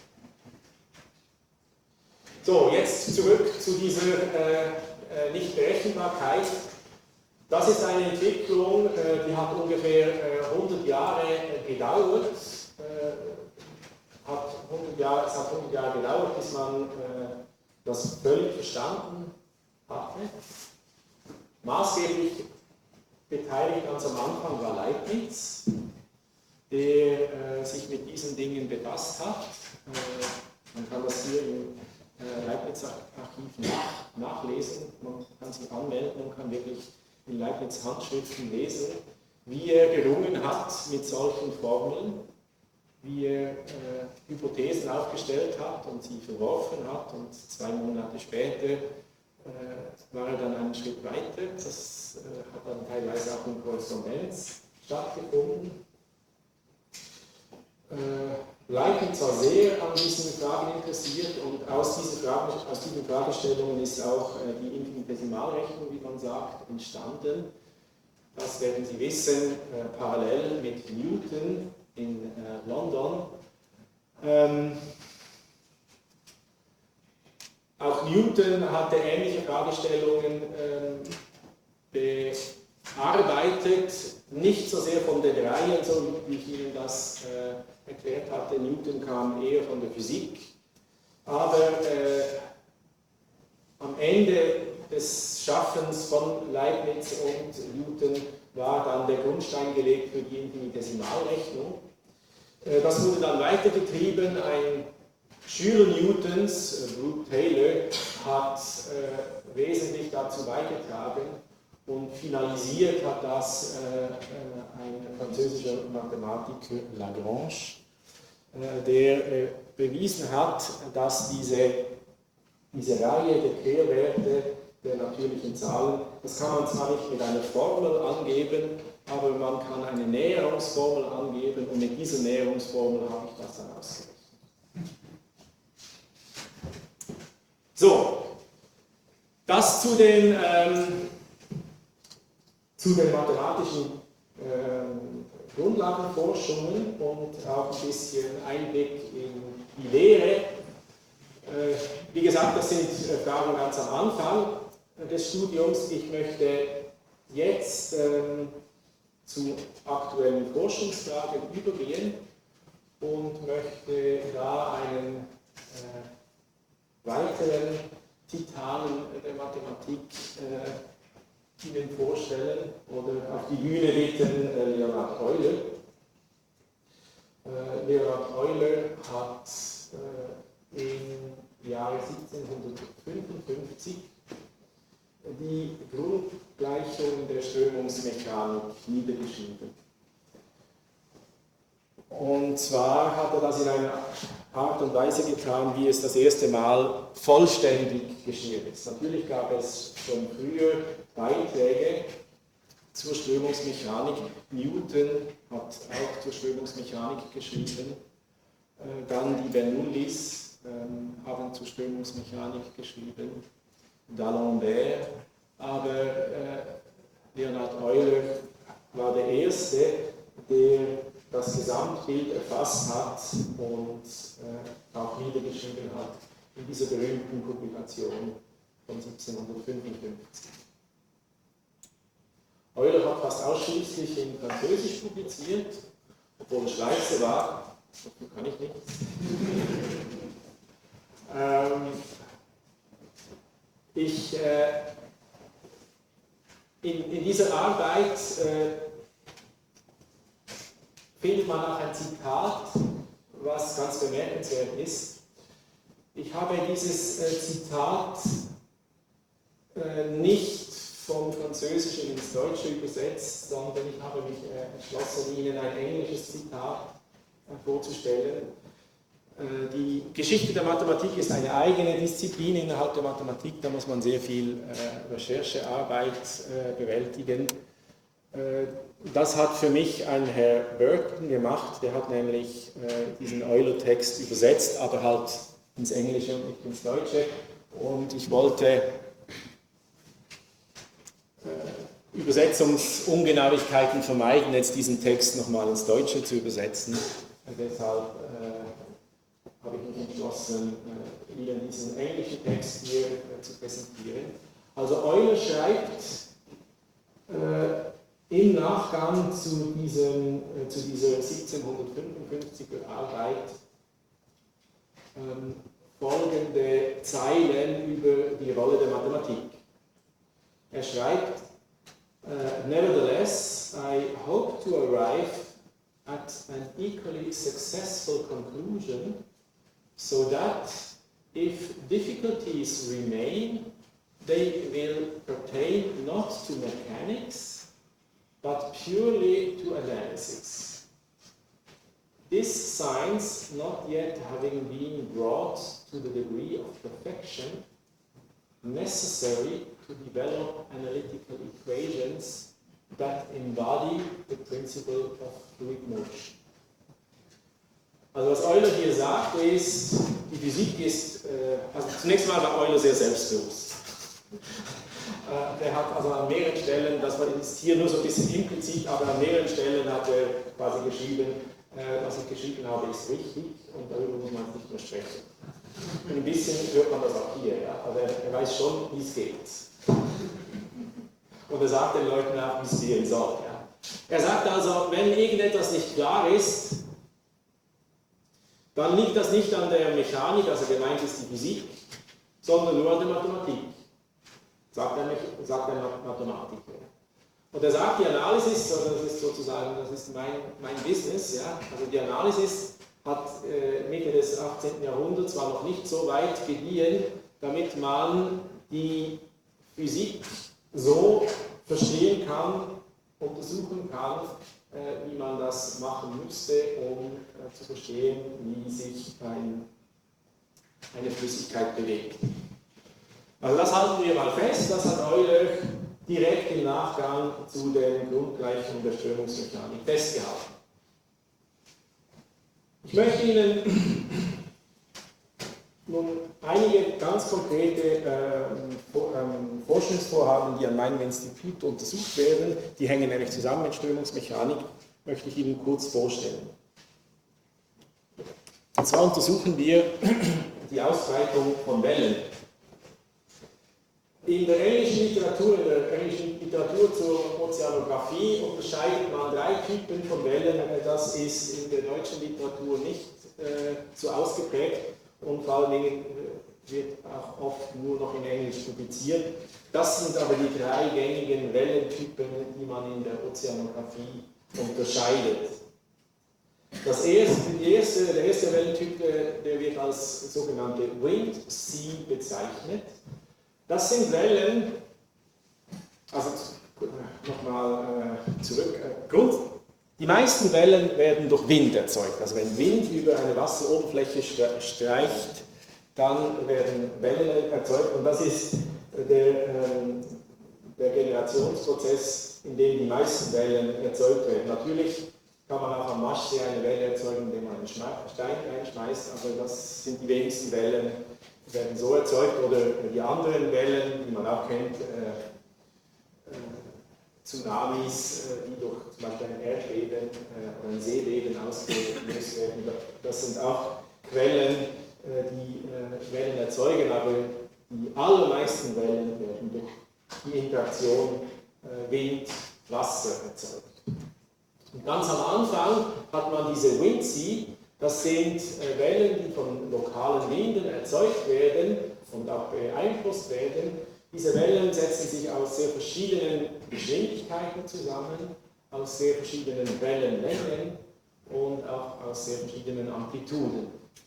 So, jetzt zurück zu dieser Nichtberechenbarkeit. Das ist eine Entwicklung, die hat ungefähr 100 Jahre gedauert. Es hat 100 Jahre gedauert, bis man das völlig verstanden hatte. Maßgeblich beteiligt ganz am Anfang war Leibniz, der sich mit diesen Dingen befasst hat. Man kann das hier im Leibniz-Archiv nachlesen, man kann sich anmelden und kann wirklich in Leibniz Handschriften lesen, wie er gerungen hat mit solchen Formeln, wie er Hypothesen aufgestellt hat und sie verworfen hat, und 2 Monate später war er dann einen Schritt weiter. Das hat dann teilweise auch in Korrespondenz stattgefunden. Leibniz war sehr an diesen Fragen interessiert, und aus diesen Fragestellungen ist auch die Infinitesimalrechnung, wie man sagt, entstanden. Das werden Sie wissen, parallel mit Newton in London. Auch Newton hatte ähnliche Fragestellungen bearbeitet, nicht so sehr von den Reihen, so wie ich Ihnen das erklärt hatte. Newton kam eher von der Physik, aber am Ende des Schaffens von Leibniz und Newton war dann der Grundstein gelegt für die Infinitesimalrechnung. Das wurde dann weitergetrieben. Ein Schüler Newtons, Brooke Taylor, hat wesentlich dazu beigetragen, und finalisiert hat das ein französischer Mathematiker Lagrange, der bewiesen hat, dass diese Reihe der Kehrwerte der natürlichen Zahlen, das kann man zwar nicht mit einer Formel angeben, aber man kann eine Näherungsformel angeben, und mit dieser Näherungsformel habe ich das dann ausgerechnet. So, das zu den mathematischen Grundlagenforschungen und auch ein bisschen Einblick in die Lehre. Wie gesagt, das sind Fragen ganz am Anfang des Studiums. Ich möchte jetzt zu aktuellen Forschungsfragen übergehen und möchte da einen weiteren Titanen der Mathematik Ihnen vorstellen oder auf die Bühne bitten, Leonhard Euler. Leonhard Euler hat im Jahre 1755 die Grundgleichung der Strömungsmechanik niedergeschrieben. Und zwar hat er das in einer Art und Weise getan, wie es das erste Mal vollständig geschehen ist. Natürlich gab es schon früher Beiträge zur Strömungsmechanik. Newton hat auch zur Strömungsmechanik geschrieben. Dann die Bernoullis haben zur Strömungsmechanik geschrieben. D'Alembert. Aber Leonhard Euler war der Erste, der das Gesamtbild erfasst hat und auch niedergeschrieben hat in dieser berühmten Publikation von 1755. Euler hat fast ausschließlich in Französisch publiziert, obwohl er Schweizer war. Dafür kann ich nichts. In dieser Arbeit findet man auch ein Zitat, was ganz bemerkenswert ist. Ich habe dieses Zitat nicht vom Französischen ins Deutsche übersetzt, sondern ich habe mich entschlossen, Ihnen ein englisches Zitat vorzustellen. Die Geschichte der Mathematik ist eine eigene Disziplin innerhalb der Mathematik, da muss man sehr viel Recherchearbeit bewältigen. Das hat für mich ein Herr Burton gemacht, der hat nämlich diesen Euler-Text übersetzt, aber halt ins Englische und nicht ins Deutsche. Und ich wollte Übersetzungsungenauigkeiten vermeiden, jetzt diesen Text nochmal ins Deutsche zu übersetzen. Deshalb habe ich mich entschlossen, Ihnen diesen englischen Text hier zu präsentieren. Also Euler schreibt im Nachgang zu dieser 1755er Arbeit folgende Zeilen über die Rolle der Mathematik. Er schreibt, Nevertheless, I hope to arrive at an equally successful conclusion, so that if difficulties remain, they will pertain not to mechanics, but purely to analysis. This science not yet having been brought to the degree of perfection necessary to develop analytical equations that embody the principle of fluid motion. Also was Euler hier sagt ist, die Physik ist, also zunächst mal war Euler sehr selbstbewusst. Der hat also an mehreren Stellen, das ist hier nur so ein bisschen implizit, aber an mehreren Stellen hat er quasi geschrieben, was ich geschrieben habe, ist richtig und darüber muss man nicht mehr sprechen. Und ein bisschen hört man das auch hier, ja? Also er weiß schon, wie es geht. Und er sagt den Leuten auch, wie es gehen soll. Ja? Er sagt also, wenn irgendetwas nicht klar ist, dann liegt das nicht an der Mechanik, also gemeint ist die Physik, sondern nur an der Mathematik. Sagt der Mathematiker. Und er sagt, die Analysis, also das ist sozusagen, das ist mein Business, ja? Also die Analysis hat Mitte des 18. Jahrhunderts war noch nicht so weit gediehen, damit man die Physik so verstehen kann, untersuchen kann, wie man das machen müsste, um zu verstehen, wie sich eine Flüssigkeit bewegt. Also das halten wir mal fest, das hat Euler direkt im Nachgang zu den Grundgleichungen der Strömungsmechanik festgehalten. Ich möchte Ihnen nun einige ganz konkrete Forschungsvorhaben, die an meinem Institut untersucht werden, die hängen nämlich zusammen mit Strömungsmechanik, möchte ich Ihnen kurz vorstellen. Und zwar untersuchen wir die Ausbreitung von Wellen. In der englischen Literatur zur Ozeanographie unterscheidet man 3 Typen von Wellen. Das ist in der deutschen Literatur nicht so ausgeprägt und vor allen Dingen wird auch oft nur noch in Englisch publiziert. Das sind aber die 3 gängigen Wellentypen, die man in der Ozeanographie unterscheidet. Der erste Wellentyp, der wird als sogenannte Wind Sea bezeichnet. Das sind Wellen, also nochmal zurück, die meisten Wellen werden durch Wind erzeugt. Also wenn Wind über eine Wasseroberfläche streicht, dann werden Wellen erzeugt und das ist der Generationsprozess, in dem die meisten Wellen erzeugt werden. Natürlich kann man auch am Maschsee eine Welle erzeugen, indem man einen Stein reinschmeißt, aber das sind die wenigsten Wellen, werden so erzeugt. Oder die anderen Wellen, die man auch kennt, Tsunamis, die durch zum Beispiel ein Erdbeben oder ein Seebeben ausgelöst werden. Das sind auch Quellen, die Wellen erzeugen, aber die allermeisten Wellen werden durch die Interaktion Wind-Wasser erzeugt. Und ganz am Anfang hat man diese Wind Sea, das sind Wellen, die von lokalen Winden erzeugt werden und auch beeinflusst werden. Diese Wellen setzen sich aus sehr verschiedenen Geschwindigkeiten zusammen, aus sehr verschiedenen Wellenlängen und auch aus sehr verschiedenen Amplituden.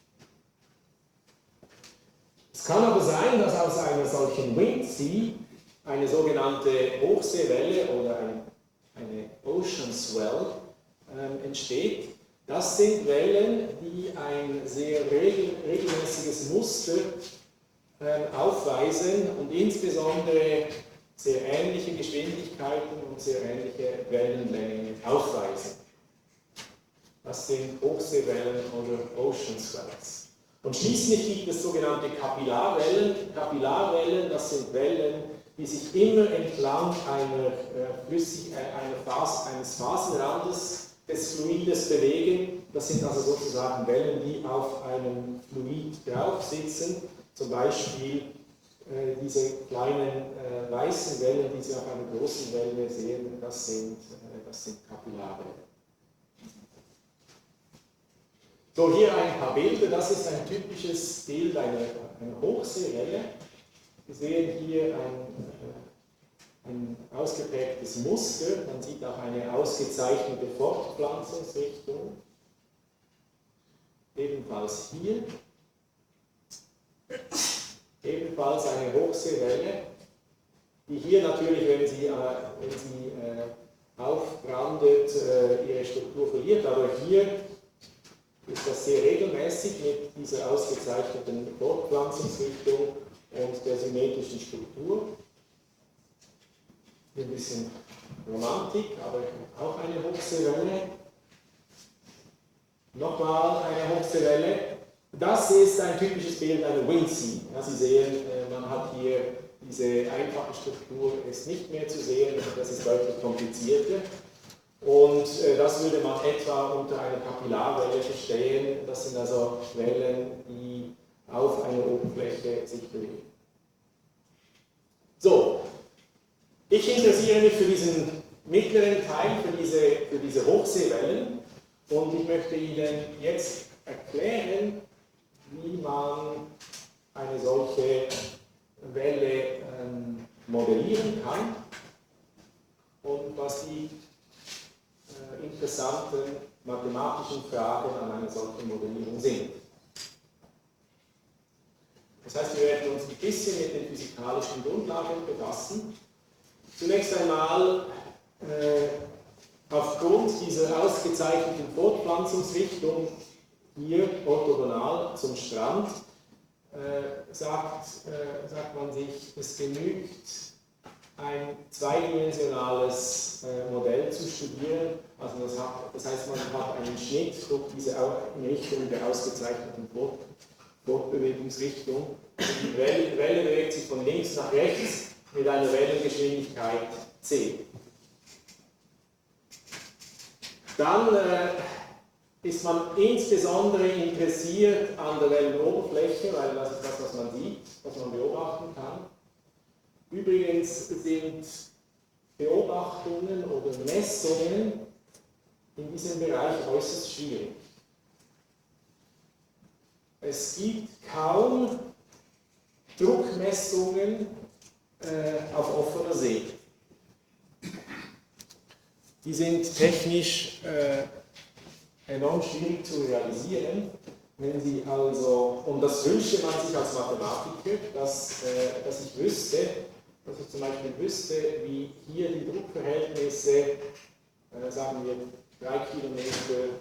Es kann aber sein, dass aus einer solchen Wind Sea eine sogenannte Hochseewelle oder eine Ocean Swell entsteht. Das sind Wellen, die ein sehr regelmäßiges Muster aufweisen und insbesondere sehr ähnliche Geschwindigkeiten und sehr ähnliche Wellenlängen aufweisen. Das sind Hochseewellen oder Ocean Swells. Und schließlich gibt es sogenannte Kapillarwellen. Kapillarwellen, das sind Wellen, die sich immer entlang eines Phasenrandes des Fluides bewegen. Das sind also sozusagen Wellen, die auf einem Fluid drauf sitzen. Zum Beispiel diese kleinen weißen Wellen, die Sie auf einer großen Welle sehen, das sind Kapillarwellen. So, hier ein paar Bilder. Das ist ein typisches Bild einer Hochseewelle. Wir sehen hier ein ausgeprägtes Muster. Man sieht auch eine ausgezeichnete Fortpflanzungsrichtung. Ebenfalls hier. Ebenfalls eine Hochseewelle, die hier natürlich, wenn sie aufbrandet, ihre Struktur verliert. Aber hier ist das sehr regelmäßig mit dieser ausgezeichneten Fortpflanzungsrichtung und der symmetrischen Struktur. Ein bisschen Romantik, aber auch eine Hochseewelle. Nochmal eine Hochseewelle. Das ist ein typisches Bild einer Wind Sea. Ja, Sie sehen, man hat hier diese einfache Struktur, ist nicht mehr zu sehen, das ist deutlich komplizierter. Und das würde man etwa unter einer Kapillarwelle verstehen. Das sind also Wellen, die auf einer Oberfläche sich bewegen. So, ich interessiere mich für diesen mittleren Teil, für diese Hochseewellen. Und ich möchte Ihnen jetzt erklären, wie man eine solche Welle modellieren kann und was die interessanten mathematischen Fragen an einer solchen Modellierung sind. Das heißt, wir werden uns ein bisschen mit den physikalischen Grundlagen befassen. Zunächst einmal aufgrund dieser ausgezeichneten Fortpflanzungsrichtung hier orthogonal zum Strand, sagt man sich, es genügt, ein zweidimensionales Modell zu studieren. Also das heißt, man hat einen Schnitt durch diese in Richtung der ausgezeichneten Fortbewegungsrichtung. Die Welle bewegt sich von links nach rechts mit einer Wellengeschwindigkeit c. Dann ist man insbesondere interessiert an der Wellenoberfläche, weil das ist das, was man sieht, was man beobachten kann. Übrigens sind Beobachtungen oder Messungen in diesem Bereich äußerst schwierig. Es gibt kaum Druckmessungen auf offener See. Die sind technisch enorm schwierig zu realisieren. Wenn Sie also, und das wünschte man sich als Mathematiker, dass ich wüsste, dass ich zum Beispiel wüsste, wie hier die Druckverhältnisse, sagen wir 3 Kilometer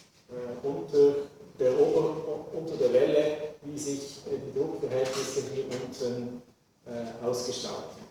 unter der Welle, wie sich die Druckverhältnisse hier unten ausgestalten.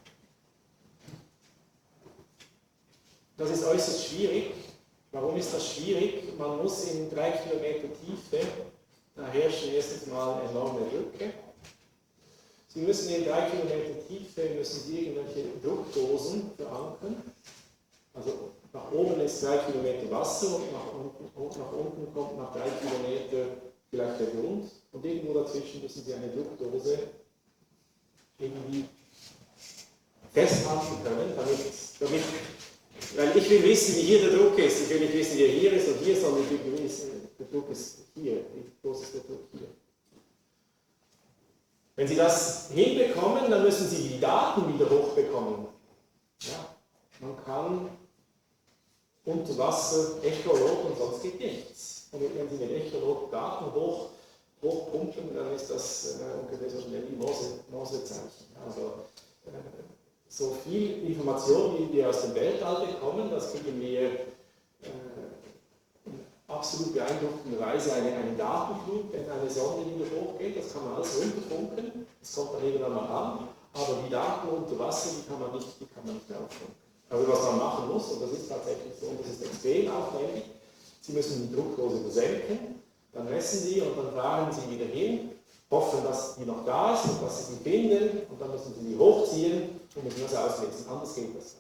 Das ist äußerst schwierig. Warum ist das schwierig? Man muss in 3 Kilometer Tiefe, da herrschen erstens mal enorme Drücke. Sie müssen in 3 Kilometer Tiefe irgendwelche Druckdosen verankern. Also nach oben ist 3 Kilometer Wasser und nach unten kommt nach 3 Kilometer vielleicht der Grund. Und irgendwo dazwischen müssen Sie eine Druckdose irgendwie festhalten können, damit weil ich will wissen, wie hier der Druck ist. Ich will nicht wissen, wie er hier ist und hier, sondern ich will wissen, der Druck ist hier. Wie groß ist der Druck hier? Wenn Sie das hinbekommen, dann müssen Sie die Daten wieder hochbekommen. Ja, man kann unter Wasser Echolot und sonst geht nichts. Und wenn Sie mit Echolot Daten hochpumpen, dann ist das ungefähr so schnell wie Morsezeichen. Also so viel Information, wie wir aus dem Weltall bekommen, das kriegen wir in absolut beeindruckender Weise eine Datenflut, wenn eine Sonde wieder hochgeht, das kann man alles runterfunken, das kommt dann irgendwann mal an, aber die Daten unter Wasser, die kann man nicht auffunken. Also was man machen muss, und das ist tatsächlich so, und das ist extrem aufwendig, Sie müssen die Druckdose versenken, dann messen Sie und dann fahren Sie wieder hin, hoffen, dass die noch da ist und dass Sie sie finden und dann müssen Sie sie hochziehen und müssen das auslesen, anders geht das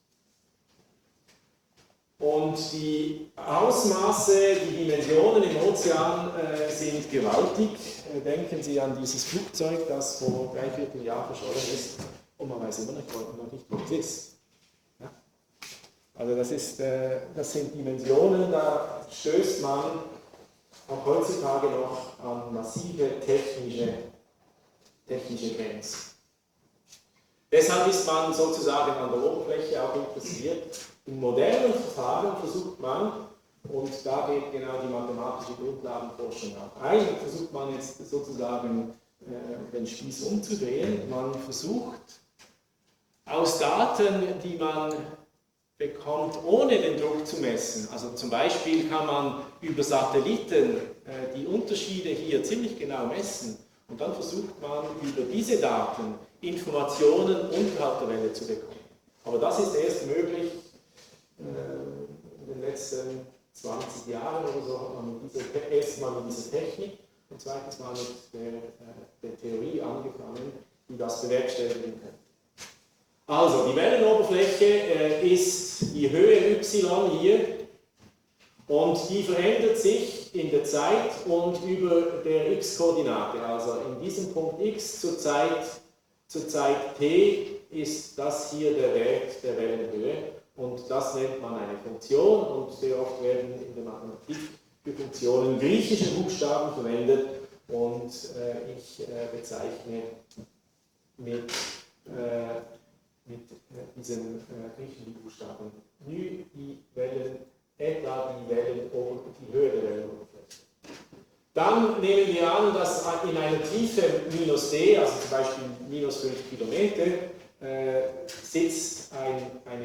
nicht. Und die Ausmaße, die Dimensionen im Ozean sind gewaltig. Denken Sie an dieses Flugzeug, das vor 3/4 Jahr verschollen ist und man weiß immer noch nicht, wo es ist. Ja? Also das sind Dimensionen, da stößt man auch heutzutage noch an massive technische Grenzen. Deshalb ist man sozusagen an der Oberfläche auch interessiert. In modernen Verfahren versucht man, und da geht genau die mathematische Grundlagenforschung auch ein, versucht man jetzt sozusagen den Spieß umzudrehen. Man versucht aus Daten, die man bekommt, ohne den Druck zu messen. Also zum Beispiel kann man über Satelliten die Unterschiede hier ziemlich genau messen und dann versucht man über diese Daten Informationen unterhalb der Welle zu bekommen. Aber das ist erst möglich in den letzten 20 Jahren oder so, hat man erstmal mit dieser Technik und zweitens mal mit der Theorie angefangen, die das bewerkstelligen kann. Also, die Wellenoberfläche ist die Höhe y hier und die verändert sich in der Zeit und über der x-Koordinate. Also in diesem Punkt x zur Zeit t ist das hier der Wert der Wellenhöhe und das nennt man eine Funktion und sehr oft werden in der Mathematik für Funktionen griechische Buchstaben verwendet und ich bezeichne mit diesen griechischen Buchstaben die Wellen, etwa die Höhe der Wellenoberfläche. Dann nehmen wir an, dass in einer Tiefe minus d, also zum Beispiel minus 5 Kilometer, sitzt ein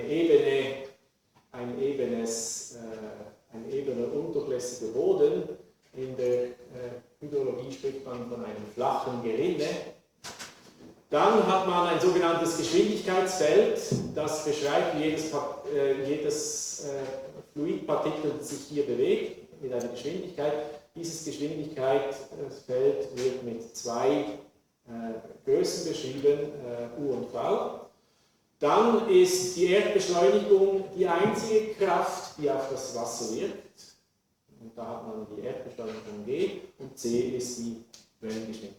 ebener, undurchlässiger Boden. In der Hydrologie spricht man von einem flachen Gerinne. Dann hat man ein sogenanntes Geschwindigkeitsfeld, das beschreibt, wie jedes Fluidpartikel sich hier bewegt, mit einer Geschwindigkeit. Dieses Geschwindigkeitsfeld wird mit 2 Größen beschrieben, U und V. Dann ist die Erdbeschleunigung die einzige Kraft, die auf das Wasser wirkt. Und da hat man die Erdbeschleunigung G und C ist die Wellengeschwindigkeit.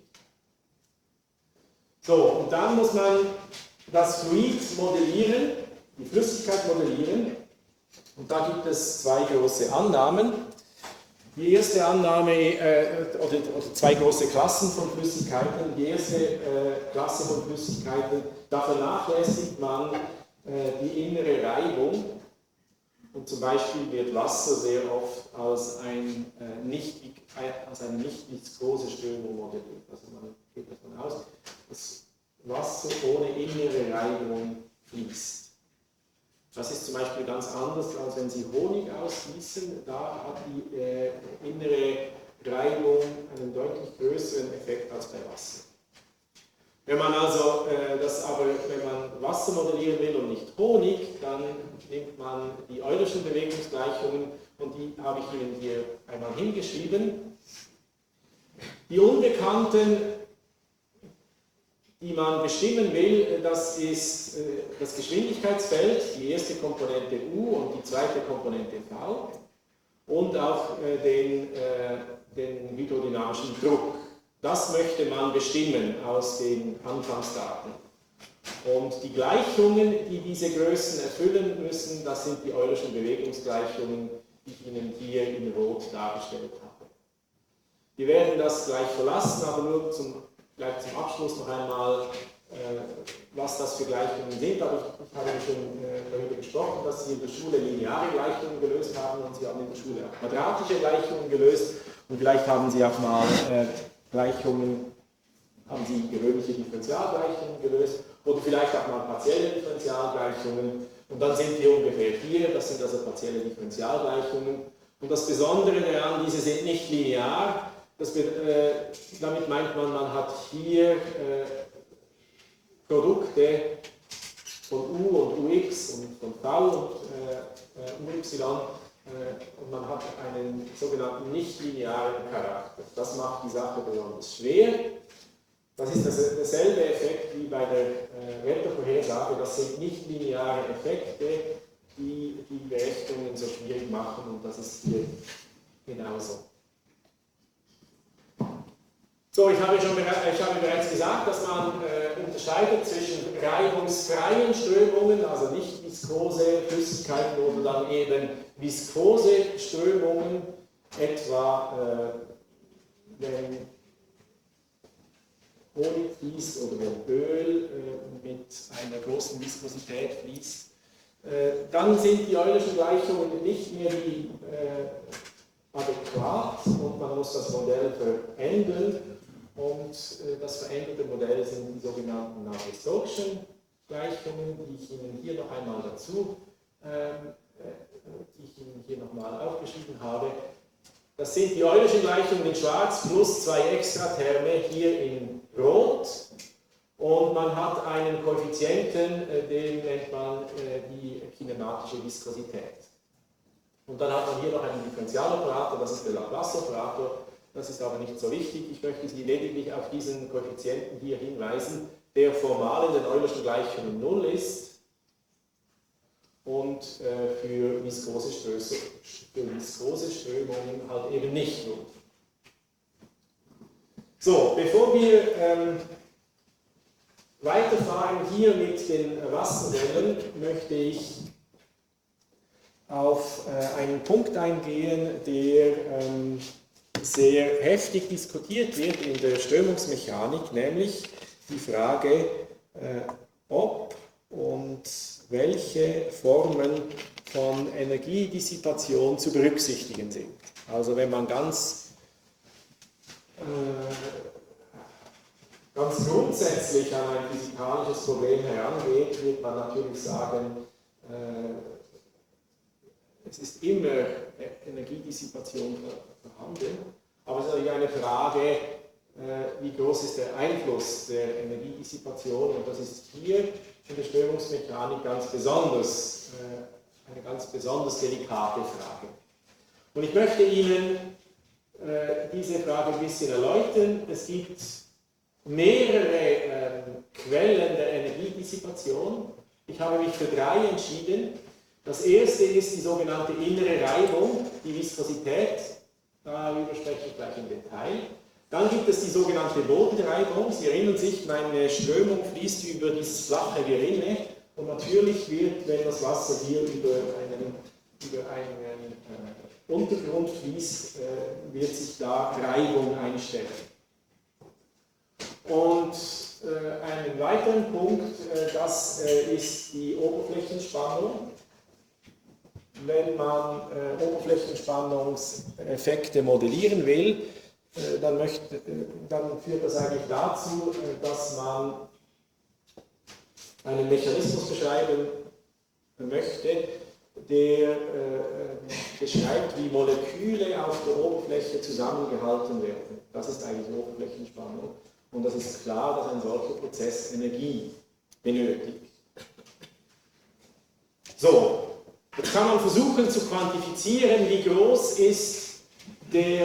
So, und dann muss man das Fluid modellieren, die Flüssigkeit modellieren. Und da gibt es 2 große Annahmen. Die erste Annahme, oder zwei große Klassen von Flüssigkeiten. Die erste Klasse von Flüssigkeiten, da vernachlässigt man die innere Reibung. Und zum Beispiel wird Wasser sehr oft als eine nicht viskose Strömung modelliert. Also man geht davon aus, dass Wasser ohne innere Reibung fließt. Das ist zum Beispiel ganz anders, als wenn Sie Honig ausgießen. Da hat die innere Reibung einen deutlich größeren Effekt als bei Wasser. Wenn man Wasser modellieren will und nicht Honig, dann nimmt man die Eulerschen Bewegungsgleichungen und die habe ich Ihnen hier einmal hingeschrieben. Die Unbekannten, die man bestimmen will, das ist das Geschwindigkeitsfeld, die erste Komponente U und die zweite Komponente V und auch den hydrodynamischen Druck. Das möchte man bestimmen aus den Anfangsdaten. Und die Gleichungen, die diese Größen erfüllen müssen, das sind die Eulerschen Bewegungsgleichungen, die ich Ihnen hier in Rot dargestellt habe. Wir werden das gleich verlassen, aber nur gleich zum Abschluss noch einmal, was das für Gleichungen sind. Aber ich habe schon darüber gesprochen, dass Sie in der Schule lineare Gleichungen gelöst haben und Sie haben in der Schule auch quadratische Gleichungen gelöst. Und vielleicht haben Sie auch mal haben Sie gewöhnliche Differentialgleichungen gelöst oder vielleicht auch mal partielle Differentialgleichungen. Und dann sind wir ungefähr hier, das sind also partielle Differentialgleichungen. Und das Besondere daran, diese sind nicht linear. Damit meint man, man hat hier Produkte von U und Ux und von V und Uy und man hat einen sogenannten nicht-linearen Charakter. Das macht die Sache besonders schwer. Das ist derselbe Effekt wie bei der Wettervorhersage. Das sind nicht-lineare Effekte, die die Berechnungen so schwierig machen und das ist hier genauso. So, ich habe bereits gesagt, dass man unterscheidet zwischen reibungsfreien Strömungen, also nicht viskose Flüssigkeiten oder dann eben viskose Strömungen, etwa wenn Honig fließt oder wenn Öl mit einer großen Viskosität fließt. Dann sind die Eulerschen Gleichungen nicht mehr die adäquat und man muss das Modell verändern. Und das veränderte Modell sind die sogenannten Navier-Stokes'schen Gleichungen, die ich Ihnen hier noch einmal aufgeschrieben habe. Das sind die Eulerschen Gleichungen in Schwarz plus zwei Extraterme hier in Rot. Und man hat einen Koeffizienten, den nennt man die kinematische Viskosität. Und dann hat man hier noch einen Differentialoperator, das ist der Laplace-Operator. Das ist aber nicht so wichtig. Ich möchte Sie lediglich auf diesen Koeffizienten hier hinweisen, der formal in den Eulerschen Gleichungen 0 ist und für viskose Strömungen halt eben nicht 0. So, bevor wir weiterfahren hier mit den Wasserwellen, möchte ich auf einen Punkt eingehen, der sehr heftig diskutiert wird in der Strömungsmechanik, nämlich die Frage, ob und welche Formen von Energiedissipation zu berücksichtigen sind. Also wenn man ganz grundsätzlich an ein physikalisches Problem herangeht, wird man natürlich sagen, es ist immer Energiedissipation vorhanden, aber es ist natürlich eine Frage, wie groß ist der Einfluss der Energiedissipation, und das ist hier in der Strömungsmechanik ganz besonders, eine ganz besonders delikate Frage. Und ich möchte Ihnen diese Frage ein bisschen erläutern. Es gibt mehrere Quellen der Energiedissipation. Ich habe mich für 3 entschieden. Das erste ist die sogenannte innere Reibung, die Viskosität. Darüber spreche ich gleich im Detail. Dann gibt es die sogenannte Bodenreibung. Sie erinnern sich, meine Strömung fließt über dieses flache Gerinne und natürlich wird, wenn das Wasser hier über einen über einen Untergrund fließt, wird sich da Reibung einstellen. Und einen weiteren Punkt, das ist die Oberflächenspannung. Wenn man Oberflächenspannungseffekte modellieren will, dann führt das eigentlich dazu, dass man einen Mechanismus beschreiben möchte, der beschreibt, wie Moleküle auf der Oberfläche zusammengehalten werden. Das ist eigentlich Oberflächenspannung. Und das ist klar, dass ein solcher Prozess Energie benötigt. So, jetzt kann man versuchen zu quantifizieren, wie groß ist der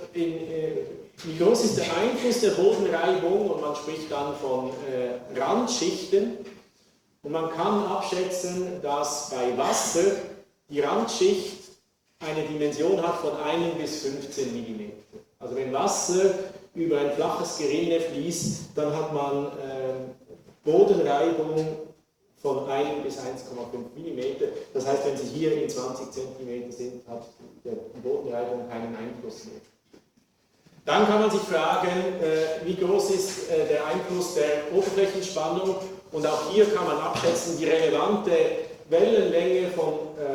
Einfluss der Bodenreibung, und man spricht dann von Randschichten. Und man kann abschätzen, dass bei Wasser die Randschicht eine Dimension hat von 1 bis 15 mm. Also wenn Wasser über ein flaches Gerinne fließt, dann hat man Bodenreibung von 1 bis 1,5 mm. Das heißt, wenn Sie hier in 20 cm sind, hat die Bodenreibung keinen Einfluss mehr. Dann kann man sich fragen, wie groß ist der Einfluss der Oberflächenspannung, und auch hier kann man abschätzen, die relevante Wellenlänge von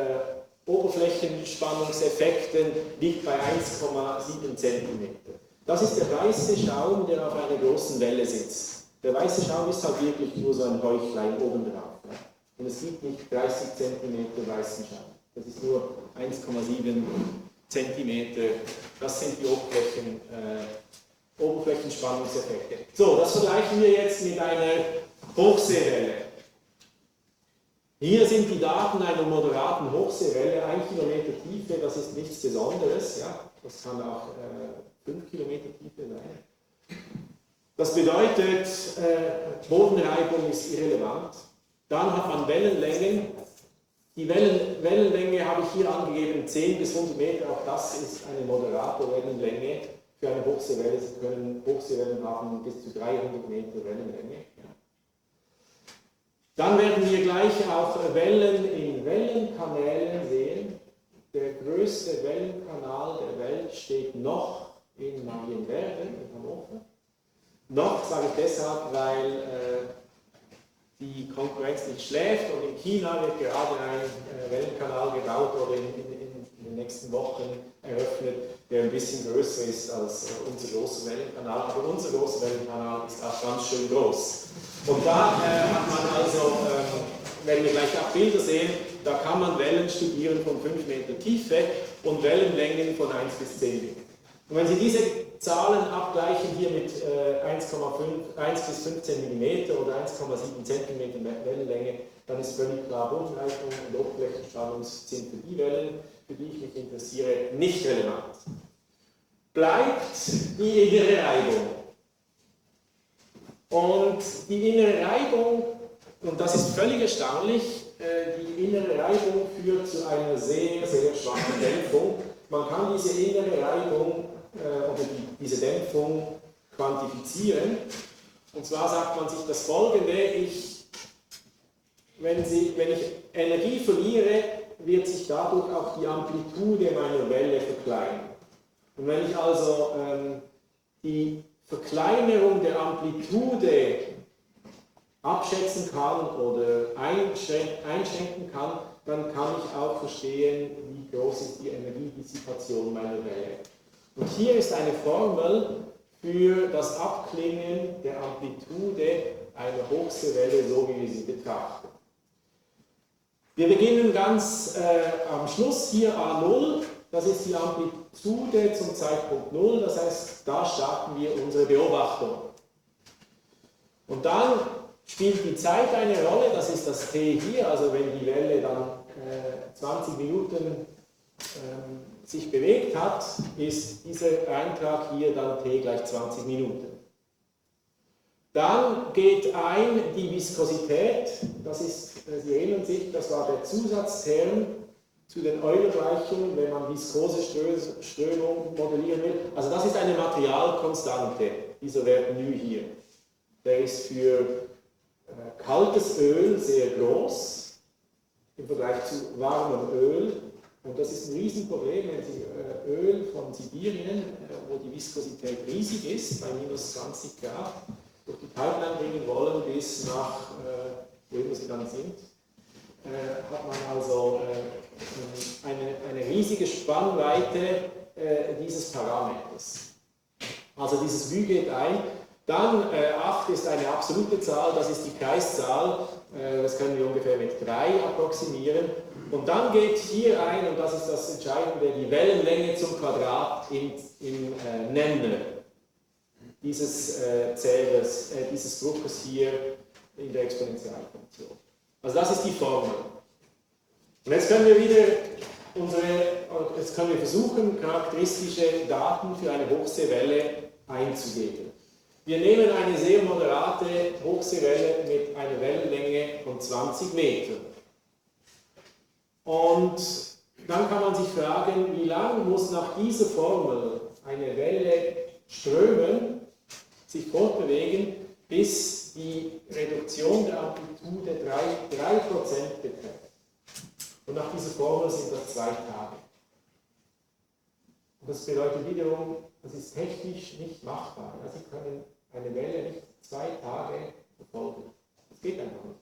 Oberflächenspannungseffekten liegt bei 1,7 cm. Das ist der weiße Schaum, der auf einer großen Welle sitzt. Der weiße Schaum ist halt wirklich nur so ein Häuflein oben drauf. Ja? Und es gibt nicht 30 cm weißen Schaum. Das ist nur 1,7 cm. Das sind die Oberflächenspannungseffekte. So, das vergleichen wir jetzt mit einer Hochseewelle. Hier sind die Daten einer moderaten Hochseewelle, 1 Kilometer Tiefe, das ist nichts Besonderes. Ja? Das kann auch 5 Kilometer Tiefe sein. Das bedeutet, Bodenreibung ist irrelevant. Dann hat man Wellenlängen. Die Wellenlänge habe ich hier angegeben, 10 bis 100 Meter, auch das ist eine moderate Wellenlänge für eine Hochseewelle. Sie können Hochseewellen haben bis zu 300 Meter Wellenlänge. Ja. Dann werden wir gleich auch Wellen in Wellenkanälen sehen. Der größte Wellenkanal der Welt steht noch in Marienwerder, in Hannover. Noch sage ich deshalb, weil die Konkurrenz nicht schläft, und in China wird gerade ein Wellenkanal gebaut oder in den nächsten Wochen eröffnet, der ein bisschen größer ist als unser großer Wellenkanal. Aber unser großer Wellenkanal ist auch ganz schön groß. Und da hat man also, wenn wir gleich auch Bilder sehen, da kann man Wellen studieren von 5 Meter Tiefe und Wellenlängen von 1 bis 10 Meter. Und wenn Sie diese Zahlen abgleichen hier mit 1 bis 15 mm oder 1,7 cm Wellenlänge, dann ist völlig klar, Bodenreibung und Oberflächenspannung sind für die Wellen, für die ich mich interessiere, nicht relevant. Bleibt die innere Reibung. Und die innere Reibung, und das ist völlig erstaunlich, die innere Reibung führt zu einer sehr, sehr schwachen Dämpfung. Man kann diese innere Reibung oder diese Dämpfung quantifizieren. Und zwar sagt man sich das Folgende: wenn ich Energie verliere, wird sich dadurch auch die Amplitude meiner Welle verkleinern. Und wenn ich also die Verkleinerung der Amplitude abschätzen kann oder einschränken kann, dann kann ich auch verstehen, wie groß ist die Energiedissipation meiner Welle. Und hier ist eine Formel für das Abklingen der Amplitude einer Hochseewelle, so wie wir sie betrachten. Wir beginnen ganz am Schluss hier A0, das ist die Amplitude zum Zeitpunkt 0, das heißt, da starten wir unsere Beobachtung. Und dann spielt die Zeit eine Rolle, das ist das T hier, also wenn die Welle dann 20 Minuten sich bewegt hat, ist dieser Eintrag hier dann T gleich 20 Minuten. Dann geht ein die Viskosität, das ist, Sie erinnern sich, das war der Zusatzterm zu den Euler-Gleichungen, wenn man viskose Strömung modellieren will. Also das ist eine Materialkonstante, dieser Wert μ hier. Der ist für kaltes Öl sehr groß im Vergleich zu warmem Öl. Und das ist ein Riesenproblem, wenn Sie Öl von Sibirien, wo die Viskosität riesig ist, bei minus 20 Grad, durch die Pipeline bringen wollen bis nach, wo immer sie dann sind, hat man also eine riesige Spannweite dieses Parameters. Also dieses Μ geht ein. Dann 8 ist eine absolute Zahl, das ist die Kreiszahl, das können wir ungefähr mit 3 approximieren. Und dann geht hier ein, und das ist das Entscheidende, die Wellenlänge zum Quadrat im Nenner dieses Zählers, dieses Druckers hier in der Exponentialfunktion. Also das ist die Formel. Und jetzt können wir wieder versuchen, charakteristische Daten für eine Hochseewelle einzugeben. Wir nehmen eine sehr moderate Hochseewelle mit einer Wellenlänge von 20 Metern. Und dann kann man sich fragen, wie lange muss nach dieser Formel eine Welle strömen, sich fortbewegen, bis die Reduktion der Amplitude 3% beträgt. Und nach dieser Formel sind das 2 Tage. Und das bedeutet wiederum, das ist technisch nicht machbar. Ja, Sie können eine Welle nicht 2 Tage verfolgen. Das geht einfach nicht.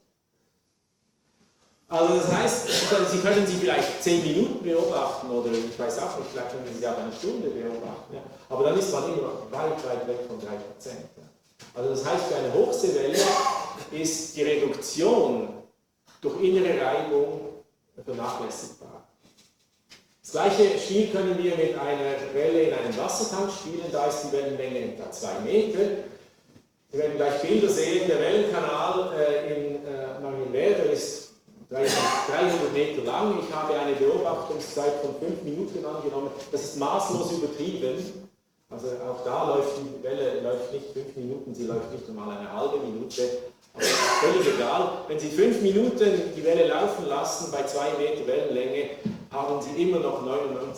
Also das heißt, Sie können sie vielleicht 10 Minuten beobachten oder ich weiß auch nicht, vielleicht können Sie sie auch eine Stunde beobachten. Ja. Aber dann ist man immer noch weit weg von 3%. Ja. Also das heißt, für eine Hochseewelle ist die Reduktion durch innere Reibung vernachlässigbar. Das gleiche Spiel können wir mit einer Welle in einem Wassertank spielen, da ist die Wellenlänge etwa 2 Meter. Sie werden gleich Bilder sehen, der Wellenkanal in Marienwerder ist 300 Meter lang. Ich habe eine Beobachtungszeit von 5 Minuten angenommen. Das ist maßlos übertrieben. Also auch da läuft die Welle nicht 5 Minuten, sie läuft nicht einmal eine halbe Minute. Aber das ist völlig egal. Wenn Sie 5 Minuten die Welle laufen lassen bei 2 Meter Wellenlänge, haben Sie immer noch 99,46%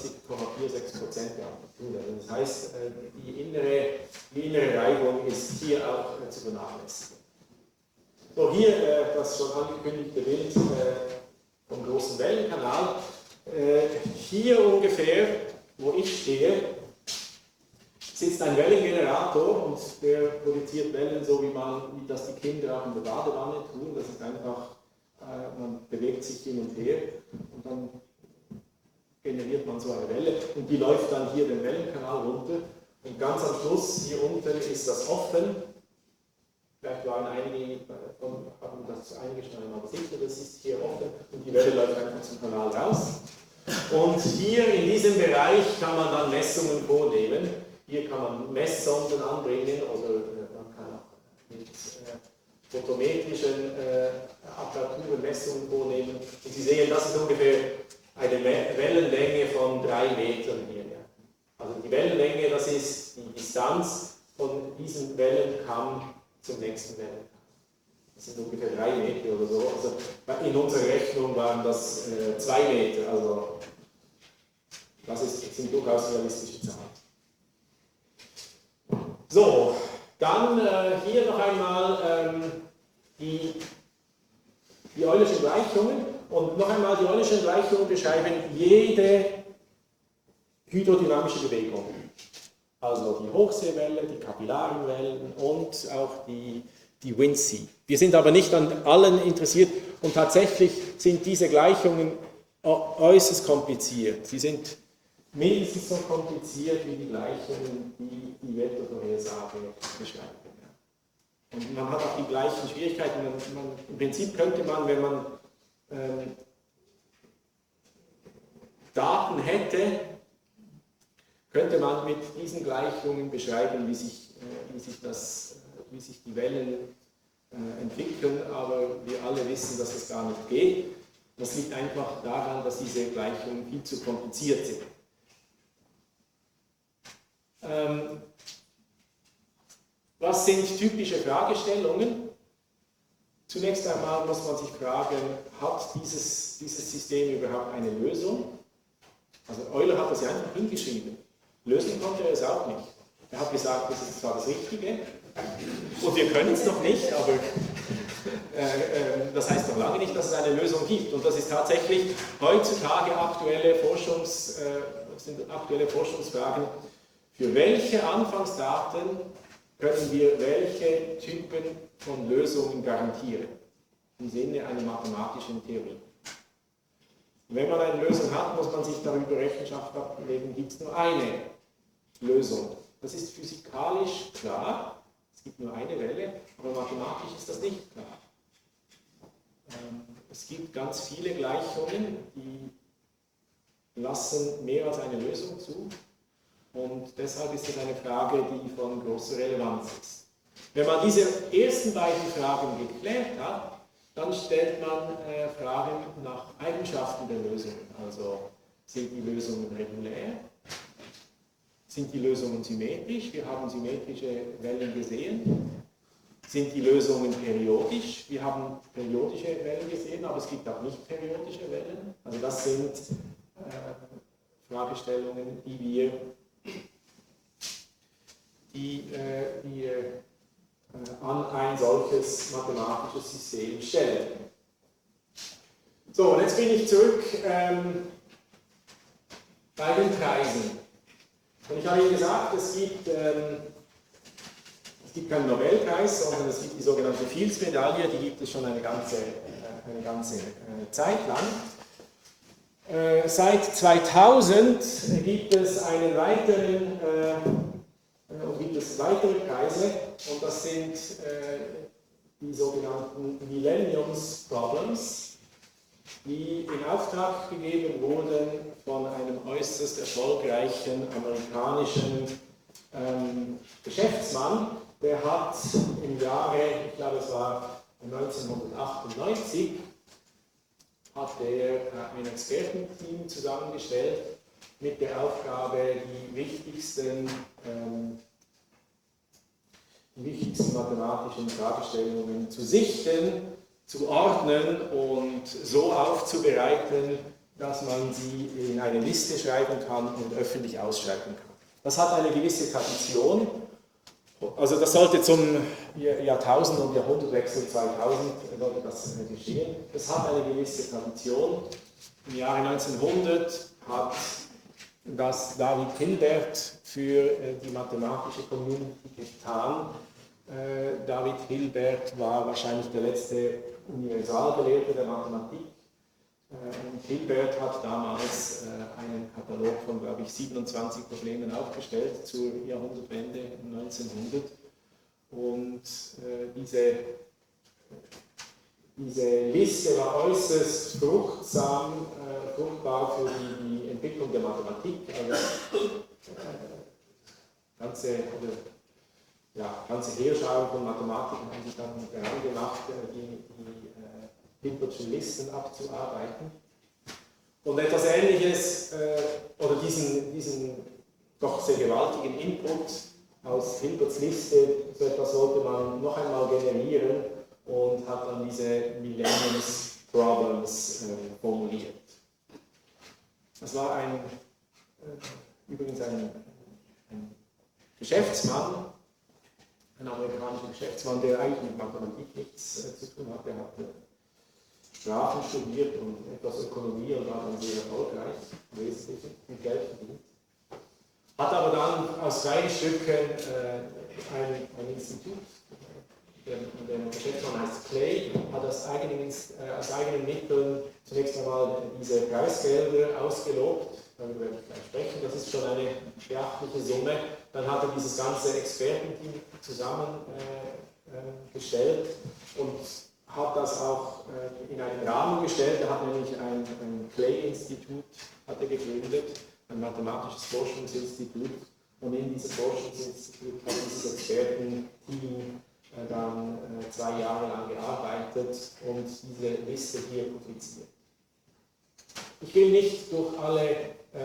der Amplitude. Das heißt, die innere Reibung ist hier auch zu vernachlässigen. So, hier das schon angekündigte Bild vom großen Wellenkanal. Hier ungefähr, wo ich stehe, sitzt ein Wellengenerator und der produziert Wellen, so wie das die Kinder auch in der Badewanne tun. Das ist einfach, man bewegt sich hin und her und dann generiert man so eine Welle und die läuft dann hier den Wellenkanal runter und ganz am Schluss hier unten ist das offen. Vielleicht waren einige haben das eingestanden, aber sicher, das ist hier offen und die Welle läuft einfach zum Kanal raus. Und hier in diesem Bereich kann man dann Messungen vornehmen. Hier kann man Messsonden anbringen oder man kann auch mit photometrischen Apparaturen Messungen vornehmen. Und Sie sehen, das ist ungefähr eine Wellenlänge von 3 Metern hier. Also die Wellenlänge, das ist die Distanz von diesem Wellenkamm zum nächsten Wellenkamm. Das sind ungefähr 3 Meter oder so. Also in unserer Rechnung waren das 2 Meter. Also das sind durchaus realistische Zahlen. So, dann hier noch einmal die Eulerschen Gleichungen. Und noch einmal, die Eulerschen Gleichungen beschreiben jede hydrodynamische Bewegung. Also die Hochseewelle, die kapillaren Wellen und auch die Windsea. Wir sind aber nicht an allen interessiert und tatsächlich sind diese Gleichungen äußerst kompliziert. Sie sind mindestens so kompliziert wie die Gleichungen, die die Wettervorhersage beschreiben. Und man hat auch die gleichen Schwierigkeiten. Im Prinzip könnte man, wenn man Daten hätte, könnte man mit diesen Gleichungen beschreiben, wie sich die Wellen entwickeln, aber wir alle wissen, dass das gar nicht geht. Das liegt einfach daran, dass diese Gleichungen viel zu kompliziert sind. Was sind typische Fragestellungen? Zunächst einmal muss man sich fragen, hat dieses System überhaupt eine Lösung? Also Euler hat das ja einfach hingeschrieben. Lösen konnte er es auch nicht. Er hat gesagt, das ist zwar das Richtige und wir können es noch nicht, aber das heißt noch lange nicht, dass es eine Lösung gibt. Und das ist tatsächlich heutzutage sind aktuelle Forschungsfragen, für welche Anfangsdaten können wir welche Typen von Lösungen garantieren, im Sinne einer mathematischen Theorie. Wenn man eine Lösung hat, muss man sich darüber Rechenschaft ablegen, gibt es nur eine Lösung. Das ist physikalisch klar, es gibt nur eine Welle, aber mathematisch ist das nicht klar. Es gibt ganz viele Gleichungen, die lassen mehr als eine Lösung zu und deshalb ist es eine Frage, die von großer Relevanz ist. Wenn man diese ersten beiden Fragen geklärt hat, dann stellt man Fragen nach Eigenschaften der Lösungen. Also sind die Lösungen regulär? Sind die Lösungen symmetrisch? Wir haben symmetrische Wellen gesehen. Sind die Lösungen periodisch? Wir haben periodische Wellen gesehen, aber es gibt auch nicht periodische Wellen. Also das sind Fragestellungen, die wir an ein solches mathematisches System stellen. So, und jetzt bin ich zurück bei den Preisen. Und ich habe Ihnen gesagt, es gibt keinen Nobelpreis, sondern es gibt die sogenannte Fields-Medaille, die gibt es schon eine ganze Zeit lang. Seit 2000 gibt es weitere Preise und das sind die sogenannten Millenniums Problems, die in Auftrag gegeben wurden von einem äußerst erfolgreichen amerikanischen Geschäftsmann. Der hat im Jahre, ich glaube es war 1998, hat er ein Expertenteam zusammengestellt mit der Aufgabe, die wichtigsten mathematischen Fragestellungen zu sichten, zu ordnen und so aufzubereiten, dass man sie in eine Liste schreiben kann und öffentlich ausschreiben kann. Das hat eine gewisse Tradition. Also das sollte zum Jahrtausend- und Jahrhundertwechsel 2000 sollte das geschehen. Das hat eine gewisse Tradition. Im Jahre 1900 hat das David Hilbert für die mathematische Community getan. David Hilbert war wahrscheinlich der letzte Universalgelehrte der Mathematik. Und Hilbert hat damals einen Katalog von, glaube ich, 27 Problemen aufgestellt zur Jahrhundertwende 1900. Und diese Liste war äußerst fruchtbar für die Entwicklung der Mathematik. Also, ganze Heerscharen von Mathematikern haben sich dann daran gemacht, die Hilbertschen Listen abzuarbeiten. Und etwas Ähnliches, oder diesen doch sehr gewaltigen Input aus Hilberts Liste, so etwas sollte man noch einmal generieren und hat dann diese Millenniums Problems formuliert. Das war übrigens ein Geschäftsmann, ein amerikanischer Geschäftsmann, der eigentlich mit Mathematik nichts zu tun hatte. Er hat Sprachen studiert und etwas Ökonomie und war dann sehr erfolgreich, wesentlich mit Geld verdient. Hat aber dann aus freien Stücken ein Institut, der Geschäftsmann heißt Clay, hat aus eigenen Mitteln zunächst einmal diese Preisgelder ausgelobt. Darüber werde ich gleich sprechen, das ist schon eine beachtliche Summe. Dann hat er dieses ganze Expertenteam zusammengestellt und hat das auch in einen Rahmen gestellt. Er hat nämlich ein Clay-Institut gegründet, ein mathematisches Forschungsinstitut. Und in diesem Forschungsinstitut hat dieses Expertenteam dann 2 Jahre lang gearbeitet und diese Liste hier publiziert. Ich will nicht durch alle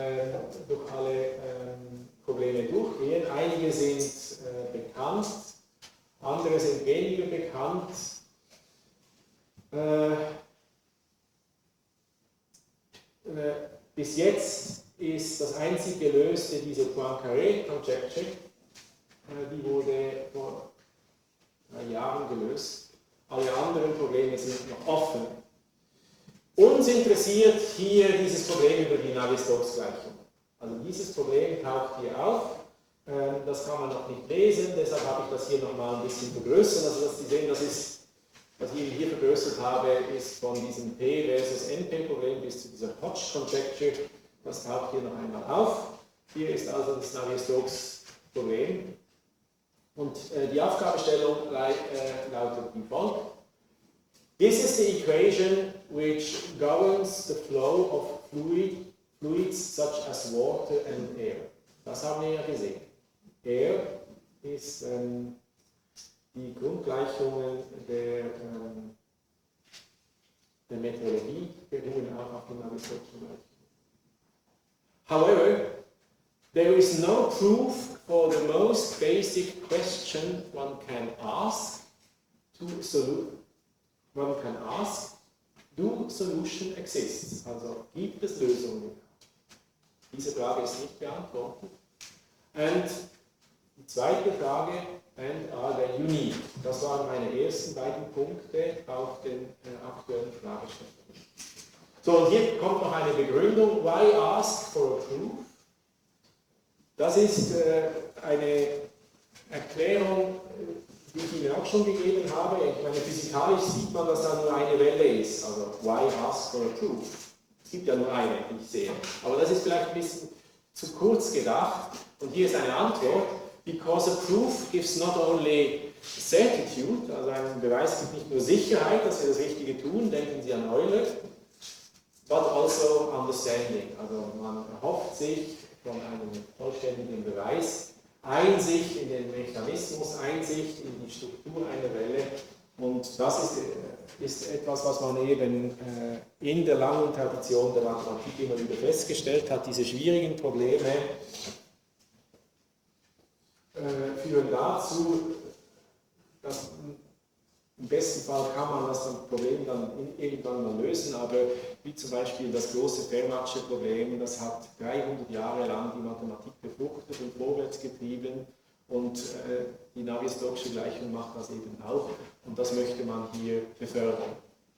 Probleme durchgehen. Einige sind bekannt, andere sind weniger bekannt. Bis jetzt ist das einzig gelöste diese Poincaré-Conjecture. Die wurde vor 3 Jahren gelöst. Alle anderen Probleme sind noch offen. Uns interessiert hier dieses Problem über die Navier-Stokes-Gleichung. Also dieses Problem taucht hier auf. Das kann man noch nicht lesen, deshalb habe ich das hier nochmal ein bisschen vergrößert. Also dass Sie sehen, das ist, was ich hier vergrößert habe, ist von diesem P versus NP-Problem bis zu dieser Hodge-Conjecture. Das taucht hier noch einmal auf. Hier ist also das Navier-Stokes-Problem. Und die Aufgabenstellung lautet wie folgt. This is the equation which governs the flow of fluids such as water and air. Das haben wir ja gesehen. Air ist die Grundgleichungen der Meteorologie beruhen auch auf den Navier-Stokes Gleichungen. However, there is no proof for the most basic question one can ask do solution exists? Also gibt es Lösungen? Diese Frage ist nicht beantwortet. Und die zweite Frage, and are they unique? Das waren meine ersten beiden Punkte auf den aktuellen Fragestellungen. So, und hier kommt noch eine Begründung. Why ask for a proof? Das ist eine Erklärung, die ich Ihnen auch schon gegeben habe. Ich meine, physikalisch sieht man, dass da nur eine Welle ist. Also, why ask for a proof? Es gibt ja nur eine, die ich sehe. Aber das ist vielleicht ein bisschen zu kurz gedacht. Und hier ist eine Antwort. Because a proof gives not only certitude, also ein Beweis gibt nicht nur Sicherheit, dass wir das Richtige tun, denken Sie an Euler, but also understanding. Also man erhofft sich von einem vollständigen Beweis Einsicht in den Mechanismus, Einsicht in die Struktur einer Welle. Und das ist etwas, was man eben in der langen Tradition der Mathematik immer wieder festgestellt hat. Diese schwierigen Probleme führen dazu, dass im besten Fall kann man das Problem dann irgendwann mal lösen, aber wie zum Beispiel das große Fermatsche Problem, das hat 300 Jahre lang die Mathematik befruchtet und vorwärts getrieben und die Navier-Stokesche Gleichung macht das eben auch und das möchte man hier befördern.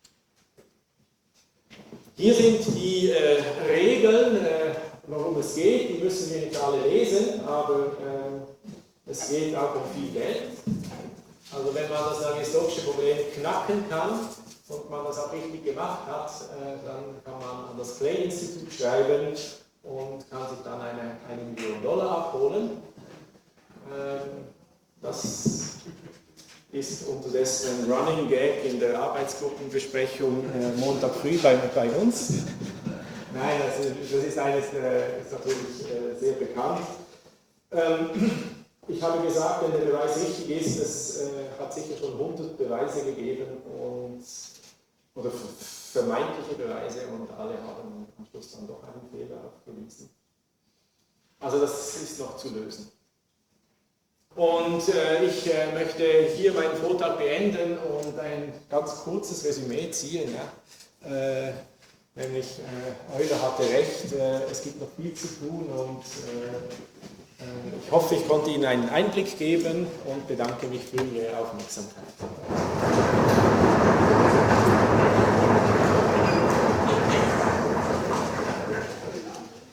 Hier sind die Regeln, worum es geht, die müssen wir nicht alle lesen, aber es geht auch um viel Geld. Also wenn man das Navier-Stokesche Problem knacken kann und man das auch richtig gemacht hat, dann kann man an das Clay-Institut schreiben und kann sich dann eine Million Dollar abholen. Das ist unterdessen ein Running Gag in der Arbeitsgruppenbesprechung Montag früh bei uns. Nein, das ist natürlich sehr bekannt. Ich habe gesagt, wenn der Beweis richtig ist, es hat sicher schon 100 Beweise gegeben oder vermeintliche Beweise und alle haben am Schluss dann doch einen Fehler aufgewiesen. Also das ist noch zu lösen. Und ich möchte hier meinen Vortrag beenden und ein ganz kurzes Resümee ziehen. Ja? Nämlich, Euler hatte recht, es gibt noch viel zu tun und ich hoffe, ich konnte Ihnen einen Einblick geben und bedanke mich für Ihre Aufmerksamkeit.